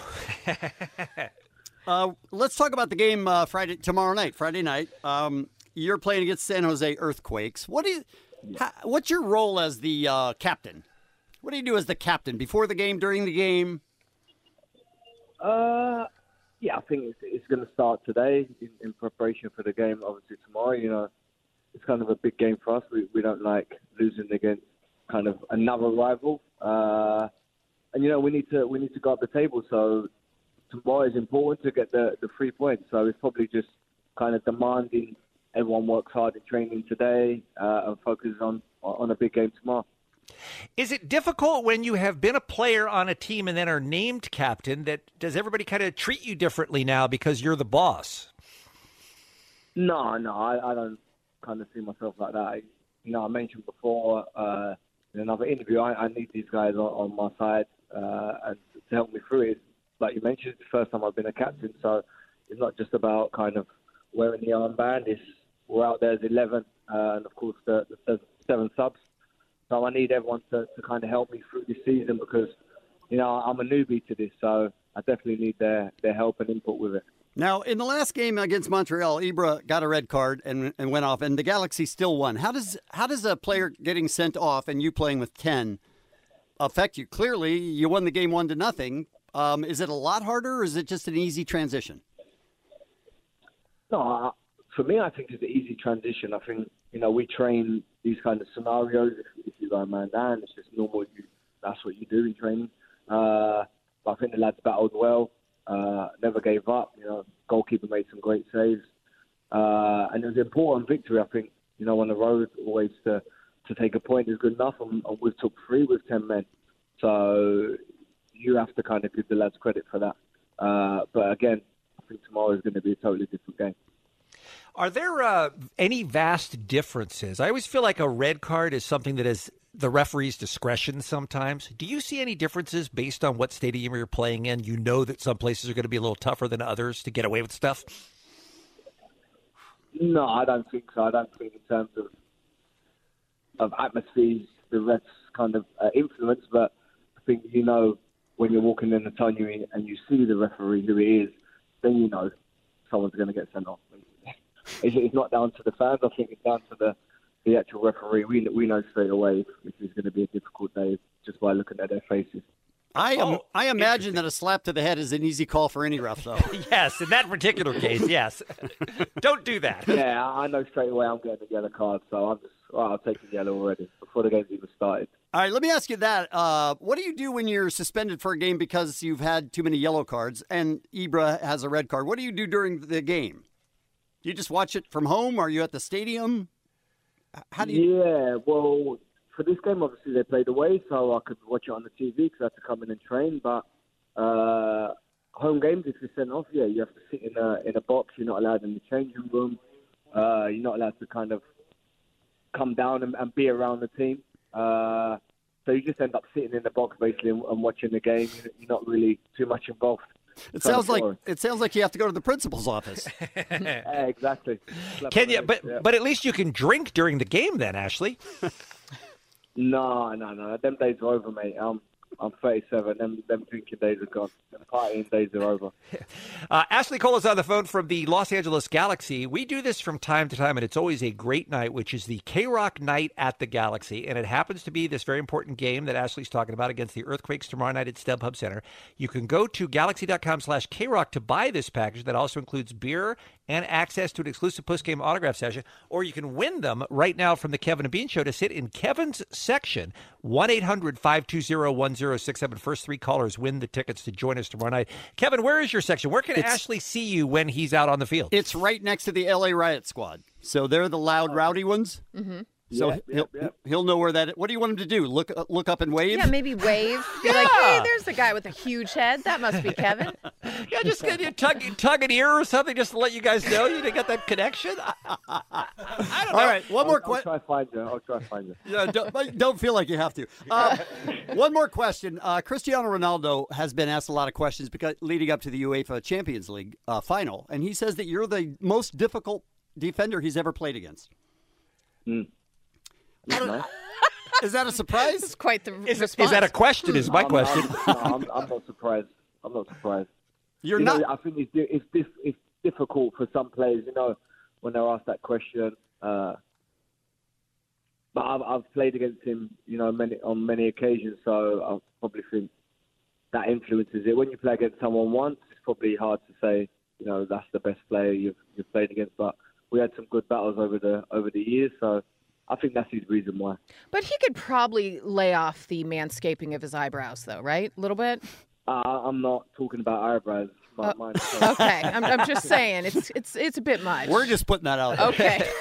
uh, let's talk about the game uh, Friday tomorrow night, Friday night. Um, you're playing against San Jose Earthquakes. What do you? How, what's your role as the uh, captain? What do you do as the captain before the game, during the game? Uh, yeah, I think it's, it's going to start today in, in preparation for the game. Obviously tomorrow, you know, it's kind of a big game for us. We we don't like losing against kind of another rival. Uh, and you know, we need to we need to go up the table. So tomorrow is important to get the the three points. So it's probably just kind of demanding everyone works hard in training today uh, and focuses on on a big game tomorrow. Is it difficult when you have been a player on a team and then are named captain? That does everybody kind of treat you differently now because you're the boss? No, no, I, I don't kind of see myself like that. You know, I mentioned before uh, in another interview, I, I need these guys on, on my side uh, and to help me through it. Like you mentioned, it's the first time I've been a captain, so it's not just about kind of wearing the armband. It's we're out there as eleven, uh, and of course the, the seven subs. So I need everyone to, to kind of help me through this season because, you know, I'm a newbie to this, so I definitely need their, their help and input with it. Now, in the last game against Montreal, Ibra got a red card and, and went off, and the Galaxy still won. How does how does a player getting sent off and you playing with ten affect you? Clearly, you won the game one to nothing. Um, is it a lot harder, or is it just an easy transition? No, uh, for me, I think it's an easy transition. I think, you know, we train these kind of scenarios. If, if you go a man down, it's just normal. You, that's what you do in training. Uh, but I think the lads battled well, uh, never gave up. You know, goalkeeper made some great saves. Uh, and it was an important victory, I think, you know, on the road, always to, to take a point is good enough. And, and we took three with ten men. So you have to kind of give the lads credit for that. Uh, but again, I think tomorrow is going to be a totally different game. Are there uh, any vast differences? I always feel like a red card is something that is the referee's discretion sometimes. Do you see any differences based on what stadium you're playing in? You know that some places are going to be a little tougher than others to get away with stuff? No, I don't think so. I don't think in terms of of atmospheres, the refs kind of uh, influence, but I think, you know, when you're walking in the tunnel and you see the referee who it is, then you know someone's going to get sent off. It's, it's not down to the fans. I think it's down to the, the actual referee. We we know straight away if, if it's going to be a difficult day just by looking at their faces. I am, I imagine that a slap to the head is an easy call for any ref, though. Yes, in that particular case, yes. Don't do that. Yeah, I know straight away I'm getting a yellow card, so I'm just, well, I'll take the yellow already before the game's even started. All right, let me ask you that. Uh, what do you do when you're suspended for a game because you've had too many yellow cards and Ibra has a red card? What do you do during the game? Do you just watch it from home? Are you at the stadium? How do you? Yeah, well, for this game, obviously they played away, so I could watch it on the T V because I had to come in and train. But uh, home games, if you're sent off, yeah, you have to sit in a in a box. You're not allowed in the changing room. Uh, you're not allowed to kind of come down and, and be around the team. Uh, so you just end up sitting in the box basically and, and watching the game. You're not really too much involved. It sounds like it sounds like you have to go to the principal's office. Yeah, exactly. Can you? But yeah. but at least you can drink during the game, then, Ashley. No, no, no. Them days are over, mate. Um, I'm thirty-seven. Them, them drinking days are gone. Them partying days are over. Uh, Ashley Cole is on the phone from the Los Angeles Galaxy. We do this from time to time, and it's always a great night, which is the K-Rock Night at the Galaxy. And it happens to be this very important game that Ashley's talking about against the Earthquakes tomorrow night at StubHub Center. You can go to galaxy.com slash K-Rock to buy this package that also includes beer and access to an exclusive postgame autograph session, or you can win them right now from the Kevin and Bean Show to sit in Kevin's section, one eight hundred five two zero one zero zero six seven. First three callers win the tickets to join us tomorrow night. Kevin, where is your section? Where can It's- Ashley see you when he's out on the field? It's right next to the L A Riot Squad. So they're the loud, rowdy ones. Mm-hmm. So Yep, he'll yep, yep. he'll know where that. What do you want him to do? Look uh, look up and wave. Yeah, maybe wave. Be like, hey, there's the guy with a huge head. That must be Kevin. Yeah, just get you tug, tug an ear or something just to let you guys know you didn't get that connection. I, I, I don't know. All right, one more I'll question. try to find you. I'll try to find you. Yeah, don't, don't feel like you have to. Uh, one more question. Uh, Cristiano Ronaldo has been asked a lot of questions because leading up to the UEFA Champions League uh, final, and he says that you're the most difficult defender he's ever played against. Mm. Is that a surprise? It's quite the Is, response. is that a question? Is my I'm, question. I'm, no, I'm, I'm not surprised. I'm not surprised. You're you not. Know, I think it's, di- it's, dif- it's difficult for some players, you know, when they're asked that question. Uh, but I've, I've played against him, you know, many on many occasions, so I probably think that influences it. When you play against someone once, it's probably hard to say, you know, that's the best player you've, you've played against. But we had some good battles over the over the years, so I think that's his reason why. But he could probably lay off the manscaping of his eyebrows, though, right? A little bit. Uh, I'm not talking about eyebrows. My, mine is- Okay, I'm, I'm just saying it's it's it's a bit much. We're just putting that out there. Okay.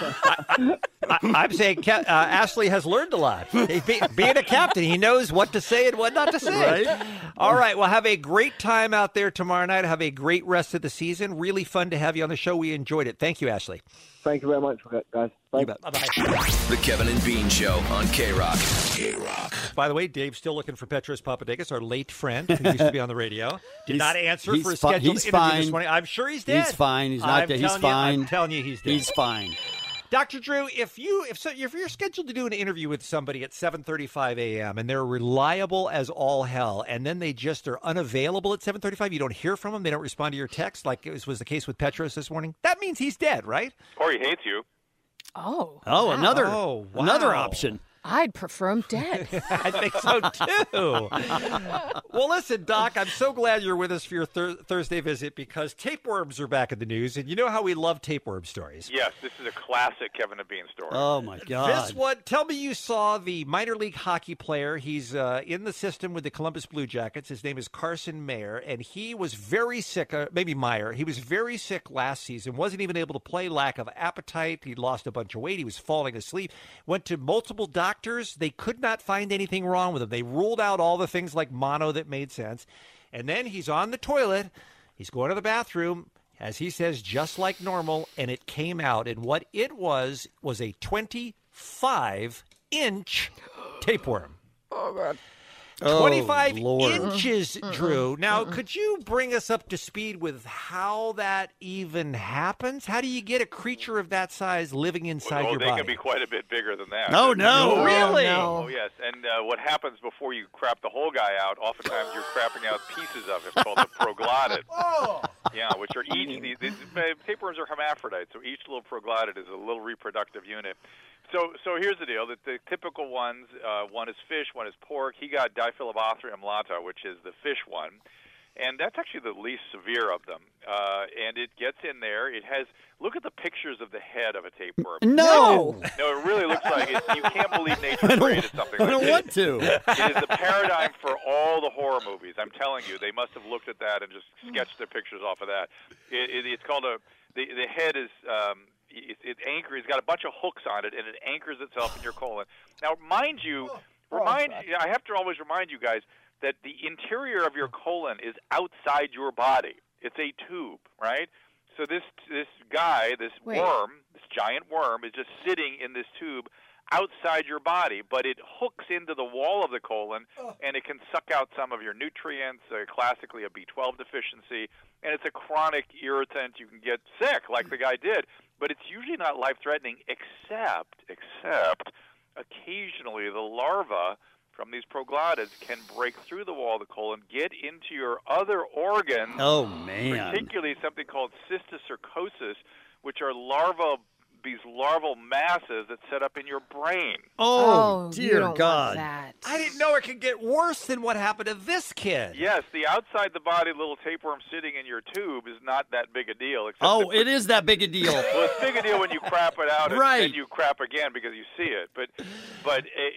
I, I'm saying Ke- uh, Ashley has learned a lot. He, be, being a captain, he knows what to say and what not to say. Right? All right. Well, have a great time out there tomorrow night. Have a great rest of the season. Really fun to have you on the show. We enjoyed it. Thank you, Ashley. Thank you very much, guys. Bye. Bye-bye. The Kevin and Bean Show on K-Rock. K-Rock. By the way, Dave's still looking for Petros Papadakis, our late friend who used to be on the radio. Did He's- not answer he's for a fi- scheduled he's interview fine. this morning. I'm sure he's dead. He's fine. He's not I'm dead. He's telling you- fine. I'm telling you he's dead. He's fine. Doctor Drew, if you if so, if you're scheduled to do an interview with somebody at seven thirty-five a.m. and they're reliable as all hell, and then they just are unavailable at seven thirty-five, you don't hear from them, they don't respond to your text, like it was the case with Petros this morning, that means he's dead, right? Or he hates you. Oh. Oh, wow. another Oh, wow. another option. I'd prefer him dead. I think so too. Well, listen, Doc, I'm so glad you're with us for your thir- Thursday visit because tapeworms are back in the news, and you know how we love tapeworm stories. Yes, this is a classic Kevin and Bean story. Oh my God! This one, tell me you saw the minor league hockey player. He's uh, in the system with the Columbus Blue Jackets. His name is Carson Mayer, and he was very sick, uh, maybe Meyer. He was very sick last season, wasn't even able to play, lack of appetite. He lost a bunch of weight. He was falling asleep. Went to multiple doctors. They could not find anything wrong with him. They ruled out all the things like mono that made sense. And then he's on the toilet. He's going to the bathroom, as he says, just like normal, and it came out. And what it was was a twenty-five inch tapeworm. Oh, God. twenty-five Oh, Lord. inches, Drew. Now, could you bring us up to speed with how that even happens? How do you get a creature of that size living inside well, your they body? can be quite a bit bigger than that. Oh, no. Really? Oh, yes. And uh, what happens before you crap the whole guy out, oftentimes you're crapping out pieces of him called the proglotid. Oh. Yeah, which are each, these, these uh, tapeworms are hermaphrodites, so each little proglotid is a little reproductive unit. So, so here's the deal: that the typical ones, uh, one is fish, one is pork. He got Diphyllobothra imlata, which is the fish one, and that's actually the least severe of them. Uh, and it gets in there. It has. Look at the pictures of the head of a tapeworm. No, no, it really looks like it. You can't believe nature I don't- created something I like don't this. want to. It is the paradigm for all the horror movies. I'm telling you, they must have looked at that and just sketched their pictures off of that. It, it, it's called a. The the head is. Um, It, it anchors. It's got a bunch of hooks on it, and it anchors itself in your colon. Now, mind you, remind. I have to always remind you guys that the interior of your colon is outside your body. It's a tube, right? So this this guy, this Wait. worm, this giant worm, is just sitting in this tube outside your body, but it hooks into the wall of the colon, and it can suck out some of your nutrients, uh, classically a B twelve deficiency, and it's a chronic irritant. You can get sick, like the guy did, but it's usually not life-threatening, except, except occasionally the larva from these proglottids can break through the wall of the colon, get into your other organs, Oh man! particularly something called cysticercosis, which are larva these larval masses that set up in your brain. Oh, Oh, dear you don't want God! that. I didn't know it could get worse than what happened to this kid. Yes, the outside the body little tapeworm sitting in your tube is not that big a deal. Except Oh, that- it is that big a deal. Well, it's big a deal when you crap it out and Right. then you crap again because you see it. But but i- it's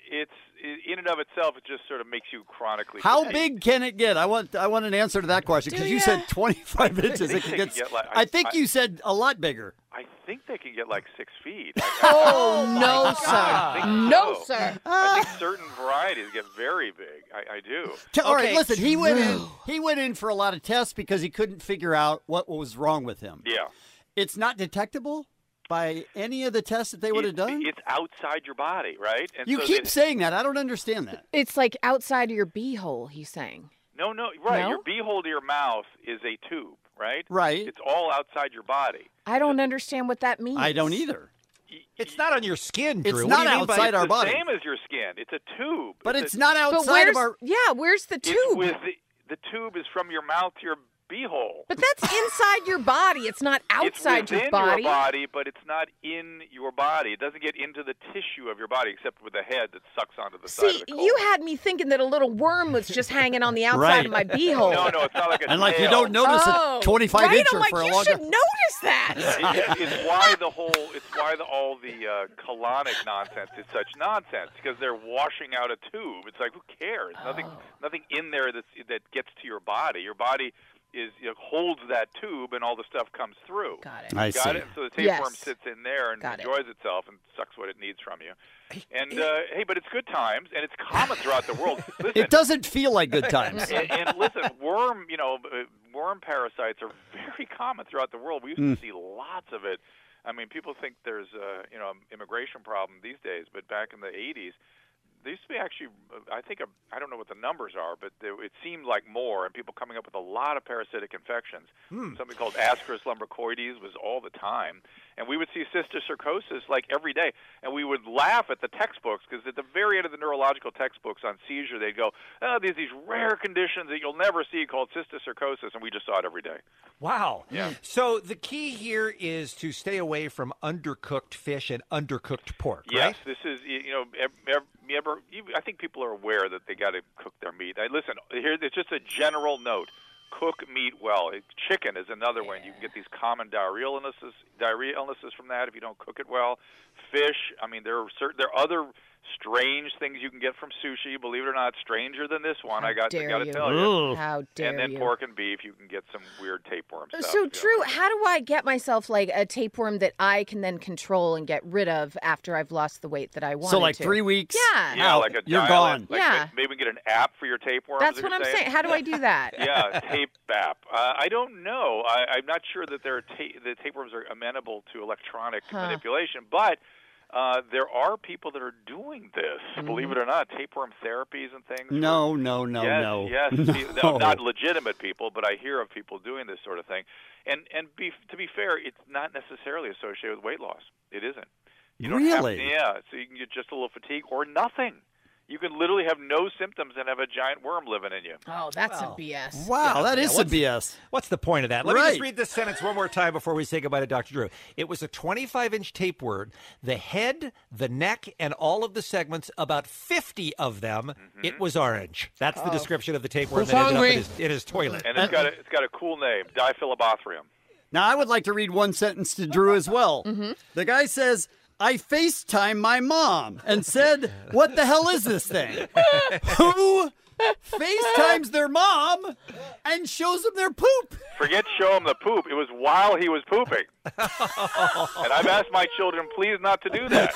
it's in and of itself, it just sort of makes you chronically. How fatigued. big can it get? I want I want an answer to that question because you said twenty-five inches. I It think can they get. can get like- I I- think I- you said a lot bigger. I think they can get like six feet. I, Oh, I- no, I sir. think No, so. sir. I think certain varieties get very big. I, I do. T- All right, listen. He went in. He went in for a lot of tests because he couldn't figure out what was wrong with him. Yeah. It's not detectable by any of the tests that they would have done. It's outside your body, right? And You so keep they- saying that. I don't understand that. It's like outside of your beehole, he's saying. No, no, right. No? Your beehole to your mouth is a tube, right? Right. It's all outside your body. I don't understand what that means. I don't either. It's not on your skin, It's Drew. What not do you mean by- outside our It's the body. same as your skin. It's a tube. But It's it's a- not But outside where's, of our. yeah, where's the It's tube? with the, the tube is from your mouth to your beehole. But that's inside your body. It's not outside it's within your body. your body, but it's not in your body. It doesn't get into the tissue of your body, except with the head that sucks onto the side See, of the colon. you had me thinking that a little worm was just hanging on the outside Right. of my beehole. No, no, it's not like a And like you tail. don't notice Oh, a twenty-five right? incher I'm like, for a you long should time. notice that. It- it's why the whole, it's why the, all the uh, colonic nonsense is such nonsense because they're washing out a tube. It's like who cares? Nothing, Oh. nothing in there that's, that gets to your body. Your body is you know, holds that tube, and all the stuff comes through. Got it. I Got see. it. So the tapeworm Yes. sits in there and Got it. enjoys itself and sucks what it needs from you. And uh, hey, but it's good times, and it's common throughout the world. Listen, It doesn't feel like good times. and, and listen, worm, you know, uh, worm parasites are very common throughout the world. We used Mm. to see lots of it. I mean, people think there's a, you know, an immigration problem these days, but back in the eighties, there used to be actually, I think, a, I don't know what the numbers are, but there, it seemed like more, and people coming up with a lot of parasitic infections. Hmm. Something called Ascaris lumbricoides was all the time. And we would see cysticercosis like every day, and we would laugh at the textbooks because at the very end of the neurological textbooks on seizure, they'd go, oh, there's these rare conditions that you'll never see called cysticercosis, and we just saw it every day. Wow. Yeah. So the key here is to stay away from undercooked fish and undercooked pork, Yes, right? this is, you know, ev- ev- you ever, you, I think people are aware that they got to cook their meat. I, listen, here, it's just a general note. Cook meat well. Chicken is another one. You can get these common diarrhea illnesses, diarrhea illnesses from that if you don't cook it well. Fish. I mean, there are certain, there are other strange things you can get from sushi. Believe it or not, stranger than this one. How I got, dare got to you. tell you. Ooh. How dare And then you. pork and beef, you can get some weird tapeworm stuff. So, Drew, how do I get myself like a tapeworm that I can then control and get rid of after I've lost the weight that I wanted So like to? three weeks. Yeah. Yeah, like a You're dial-in. gone. Like Yeah. Maybe we can get an app for your tapeworms. That's if what you're I'm saying. How do I do that? Yeah, tape app. Uh, I don't know. I, I'm not sure that there are ta- the tapeworms are amenable to electronic Huh. manipulation, but uh, there are people that are doing this. Mm-hmm. Believe it or not, tapeworm therapies and things. No, no, no, yes, no. yes, No. Pe- no, not legitimate people, but I hear of people doing this sort of thing. And and be, to be fair, it's not necessarily associated with weight loss. It isn't. You don't Really? Have, yeah, so you can get just a little fatigue or nothing. You can literally have no symptoms and have a giant worm living in you. Oh, that's a B S. Wow, that is Yeah, some what's- B S. What's the point of that? Let me Right. just read this sentence one more time before we say goodbye to Doctor Drew. It was a twenty-five inch tapeworm. The head, the neck, and all of the segments, about fifty of them, Mm-hmm. it was orange. That's the Oh. description of the tapeworm Who's that ended up hungry? in his, in his toilet. And it's got a, it's got a cool name, Diphyllobothrium. Now, I would like to read one sentence to Drew as well. Mm-hmm. The guy says, I FaceTime my mom and said, what the hell is this thing? Who FaceTimes their mom and shows them their poop? Forget show him the poop. It was while he was pooping. And I've asked my children, please not to do that.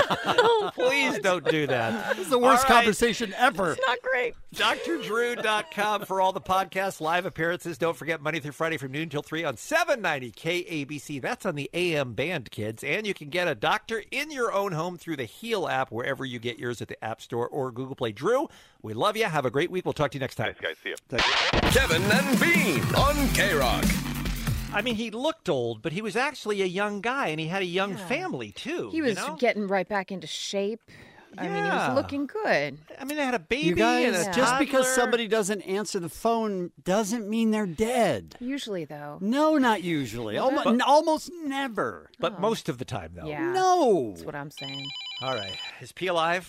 Please don't do that. This is the worst All right. conversation ever. Not great. D R drew dot com for all the podcasts, live appearances. Don't forget Monday through Friday from noon till three on seven ninety K A B C. That's on the A M band, kids. And you can get a doctor in your own home through the Heal app, wherever you get yours at the App Store or Google Play. Drew, we love you. Have a great week. We'll talk to you next time. Thanks, guys. See you. Kevin and Bean on K-Rock. I mean, he looked old, but he was actually a young guy, and he had a young family, too. He was you know? getting right back into shape. I mean, he Yeah. was looking good. I mean, they had a baby You guys, and a just because toddler. somebody doesn't answer the phone doesn't mean they're dead. Usually, though. No, not usually. Well, Almost, that- almost never. But most of the time, though. Yeah. No. That's what I'm saying. All right. Is P alive?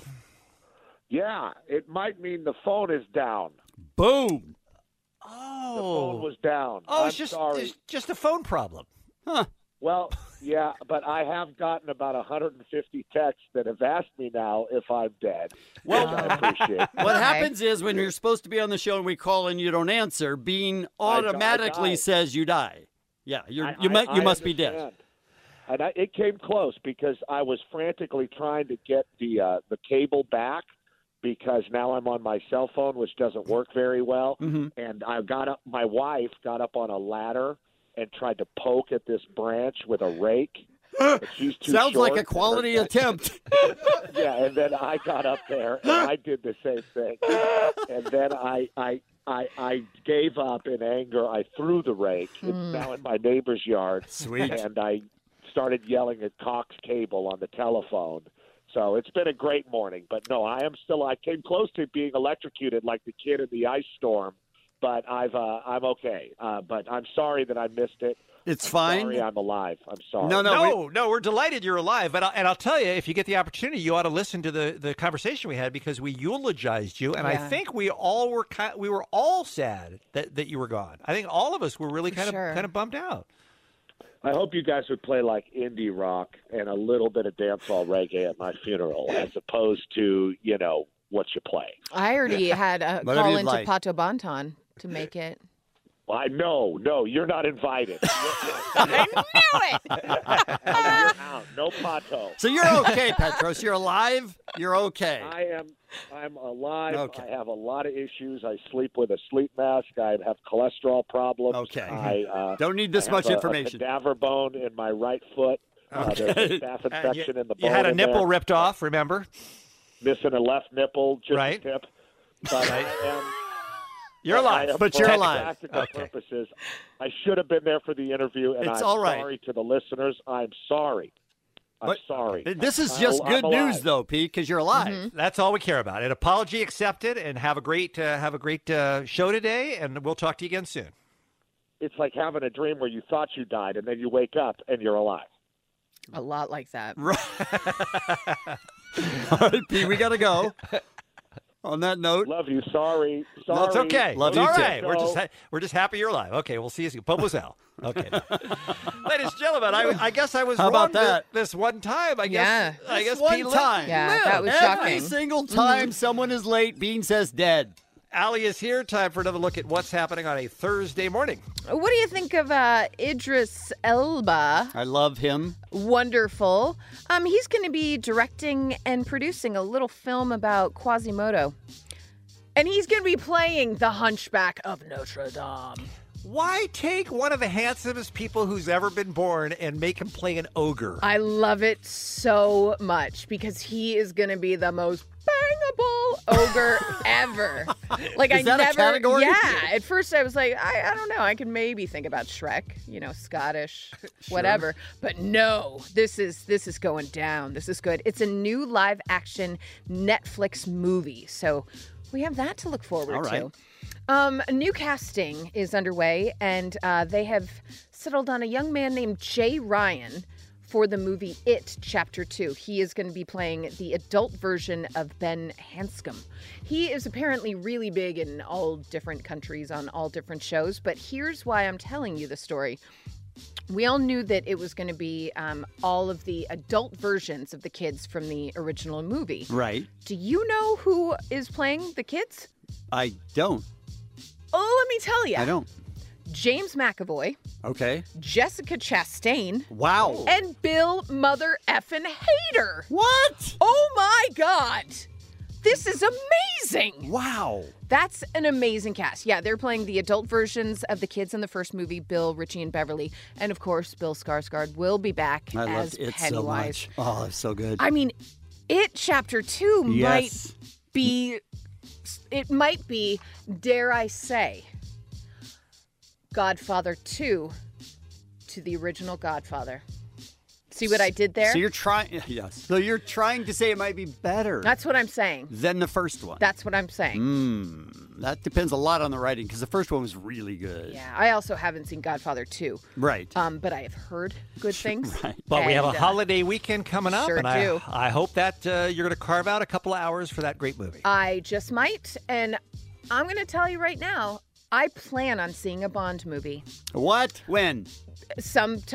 Yeah, it might mean the phone is down. Boom. The phone was down. Oh, I'm it's just sorry. it's just a phone problem. Huh. Well, Yeah, but I have gotten about one hundred fifty texts that have asked me now if I'm dead. Well, I appreciate. What happens is when you're supposed to be on the show and we call and you don't answer, Bean I- I automatically died. says you die. Yeah, you're, I- you, mu- I- you I must be dead. understand. And I, it came close because I was frantically trying to get the uh, the cable back because now I'm on my cell phone, which doesn't work very well. Mm-hmm. And I got up. My wife got up on a ladder and tried to poke at this branch with a rake. But she's too Sounds like short, a quality and her- attempt. yeah, and then I got up there and I did the same thing. And then I I I, I gave up in anger. I threw the rake. It's now in my neighbor's yard. Sweet. And I started yelling at Cox Cable on the telephone. So it's been a great morning. But no, I am still. I came close to being electrocuted like the kid in the ice storm. But I've uh, I'm okay. Uh, but I'm sorry that I missed it. It's I'm fine. Sorry, I'm alive. I'm sorry. No, no, no, We're delighted you're alive. But I, and I'll tell you, if you get the opportunity, you ought to listen to the, the conversation we had because we eulogized you, and I Yeah. think we all were ki- we were all sad that, that you were gone. I think all of us were really kind sure. of kind of bummed out. I hope you guys would play like indie rock and a little bit of dancehall reggae at my funeral, as opposed to you know what you play. I already had a Whatever call you'd into like. Pato Banton to make it. I know, no, you're not invited. I knew it. You're out. No pato. So you're okay, Petros. You're alive. You're okay. I am. I'm alive. Okay. I have a lot of issues. I sleep with a sleep mask. I have cholesterol problems. Okay. I uh, Don't need this I much have a- information. A cadaver bone in my right foot. Uh, there's a Okay. staph And infection you, in the you bone. had a in nipple there. ripped off, remember? Missing a left nipple, just Right. a tip. But I am. You're alive, I am- but for you're all alive. practical Okay. purposes, I should have been there for the interview, and It's I'm all right. sorry to the listeners. I'm sorry. I'm But- sorry. This is I- just I'm good alive. news, though, Pete, because you're alive. Mm-hmm. That's all we care about. An apology accepted, and have a great uh, have a great uh, show today, and we'll talk to you again soon. It's like having a dream where you thought you died, and then you wake up and you're alive. A lot like that. All right, Pete, we got to go. On that note, love you. Sorry, sorry. That's okay. Love It's you all too. right. We're just ha- we're just happy you're alive. Okay, we'll see you soon. Bobo Okay. Ladies and gentlemen, I, I guess I was How wrong about that? thi- this one time. I guess. Yeah. I guess This one Pete time. Yeah, that was Every shocking. single time someone is late, Bean says dead. Allie is here. Time for another look at what's happening on a Thursday morning. What do you think of uh, Idris Elba? I love him. Wonderful. Um, he's going to be directing and producing a little film about Quasimodo. And he's going to be playing the Hunchback of Notre Dame. Why take one of the handsomest people who's ever been born and make him play an ogre? I love it so much because he is going to be the most bangable ogre ever. Like Is I that a never, category? yeah. At first, I was like, I, I don't know. I could maybe think about Shrek, you know, Scottish, whatever. But no, this is this is going down. This is good. It's a new live action Netflix movie, so we have that to look forward All right. to. Um, a new casting is underway, and uh, they have settled on a young man named Jay Ryan for the movie It Chapter two. He is going to be playing the adult version of Ben Hanscom. He is apparently really big in all different countries on all different shows, but here's why I'm telling you the story. We all knew that it was going to be um, all of the adult versions of the kids from the original movie. Right. Do you know who is playing the kids? I don't. Oh, let me tell you. I don't. James McAvoy, Okay. Jessica Chastain, Wow. and Bill Mother Effin Hader. What? Oh my God. This is amazing. Wow. That's an amazing cast. Yeah, they're playing the adult versions of the kids in the first movie, Bill, Richie, and Beverly. And of course, Bill Skarsgård will be back I as loved it so Pennywise. much. Oh, it's so good. I mean, It Chapter two Yes. might be, it might be, dare I say, Godfather two to the original Godfather. See what I did there? So you're trying, yes. So you're trying to say it might be better That's what I'm saying. than the first one. That's what I'm saying. Mm, that depends a lot on the writing because the first one was really good. Yeah, I also haven't seen Godfather two. Right. Um, but I have heard good things. Right. But we have a And, uh, holiday weekend coming up, sure and I, do. I hope that uh, you're going to carve out a couple of hours for that great movie. I just might. And I'm going to tell you right now, I plan on seeing a Bond movie What? When? sometime.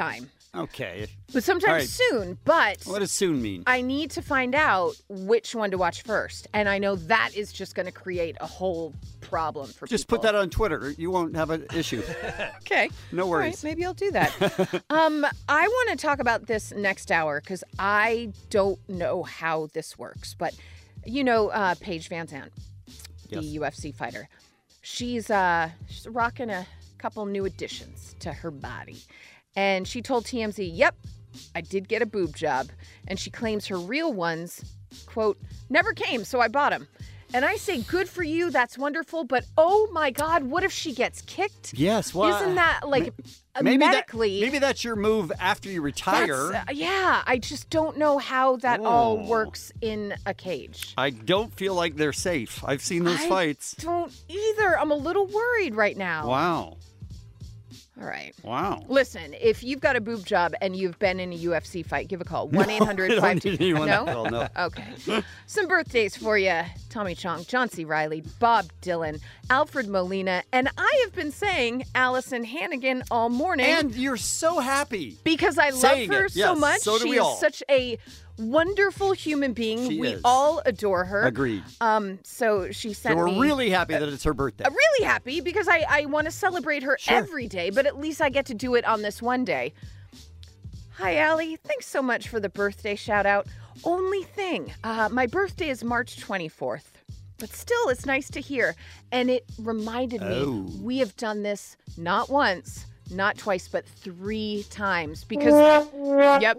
Okay. But sometime All right. soon. But What does soon mean? I need to find out which one to watch first. And I know that is just going to create a whole problem for Just people. put that on Twitter. You won't have an issue. Okay. No All right, worries. maybe I'll do that. um, I want to talk about this next hour because I don't know how this works. But you know uh, Paige Van Zandt, the Yes. U F C fighter. She's, uh, she's rocking a couple new additions to her body. And she told T M Z, yep, I did get a boob job. And she claims her real ones, quote, never came, so I bought them. And I say, good for you, that's wonderful. But oh my God, what if she gets kicked? Yes, well, Isn't that like maybe medically? That, maybe that's your move after you retire. That's, uh, yeah, I just don't know how that all works in a cage. I don't feel like they're safe. I've seen those I fights. don't either. I'm a little worried right now. Wow. All right. Wow. Listen, if you've got a boob job and you've been in a U F C fight, give a call. No, one eight hundred I don't five two need anyone No? to call, no. Okay. Some birthdays for you. Tommy Chong, John C. Reilly, Bob Dylan, Alfred Molina, and I have been saying Allison Hannigan all morning. And you're so happy. Because I love saying her it. so Yes, much. so do she we is all. such a wonderful human being. She we is. all adore her. Agreed. Um, so she So sent we're me really happy that it's her birthday. I'm really happy because I, I want to celebrate her Sure. every day, but at least I get to do it on this one day. Hi, Allie. Thanks so much for the birthday shout out. Only thing, uh, my birthday is March twenty-fourth, but still, it's nice to hear. And it reminded Oh. me we have done this not once, not twice, but three times because, yep,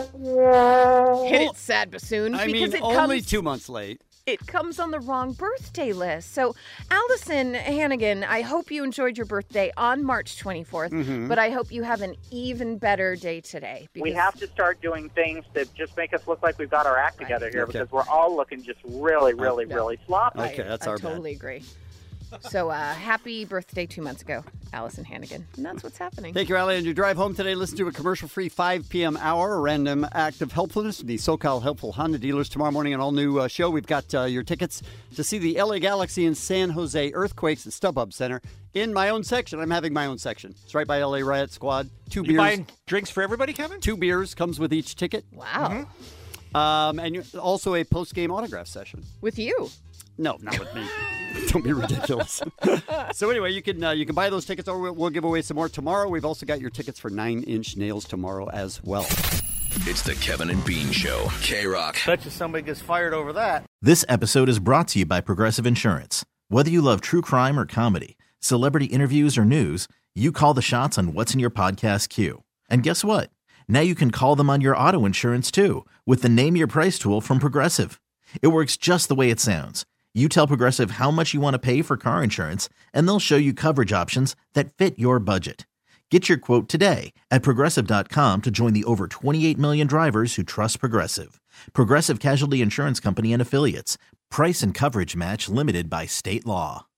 hit it, sad bassoon. I because mean, it only comes, two months late. it comes on the wrong birthday list. So, Allison Hannigan, I hope you enjoyed your birthday on March twenty-fourth, Mhm. but I hope you have an even better day today. We because- have to start doing things that just make us look like we've got our act together here Okay. because we're all looking just really, really, Yeah. really sloppy. Okay, that's I our bad. totally agree. So, uh, happy birthday two months ago, Allison Hannigan. And that's what's happening. Thank you, Allie. On your drive home today, listen to a commercial-free five p.m. hour, a random act of helpfulness from the SoCal Helpful Honda dealers. Tomorrow morning, an all-new uh, show. We've got uh, your tickets to see the L A Galaxy and San Jose Earthquakes at StubHub Center in my own section. I'm having my own section. It's right by L A Riot Squad. Two You beers. buying drinks for everybody, Kevin? Two beers comes with each ticket. Wow. Um, and you, also a post-game autograph session. With you. No, not with me. Don't be ridiculous. So anyway, you can uh, you can buy those tickets, or we'll, we'll give away some more tomorrow. We've also got your tickets for Nine Inch Nails tomorrow as well. It's the Kevin and Bean Show. K-Rock. Bet you somebody gets fired over that. This episode is brought to you by Progressive Insurance. Whether you love true crime or comedy, celebrity interviews or news, you call the shots on what's in your podcast queue. And guess what? Now you can call them on your auto insurance too with the Name Your Price tool from Progressive. It works just the way it sounds. You tell Progressive how much you want to pay for car insurance, and they'll show you coverage options that fit your budget. Get your quote today at Progressive dot com to join the over twenty-eight million drivers who trust Progressive. Progressive Casualty Insurance Company and Affiliates. Price and coverage match limited by state law.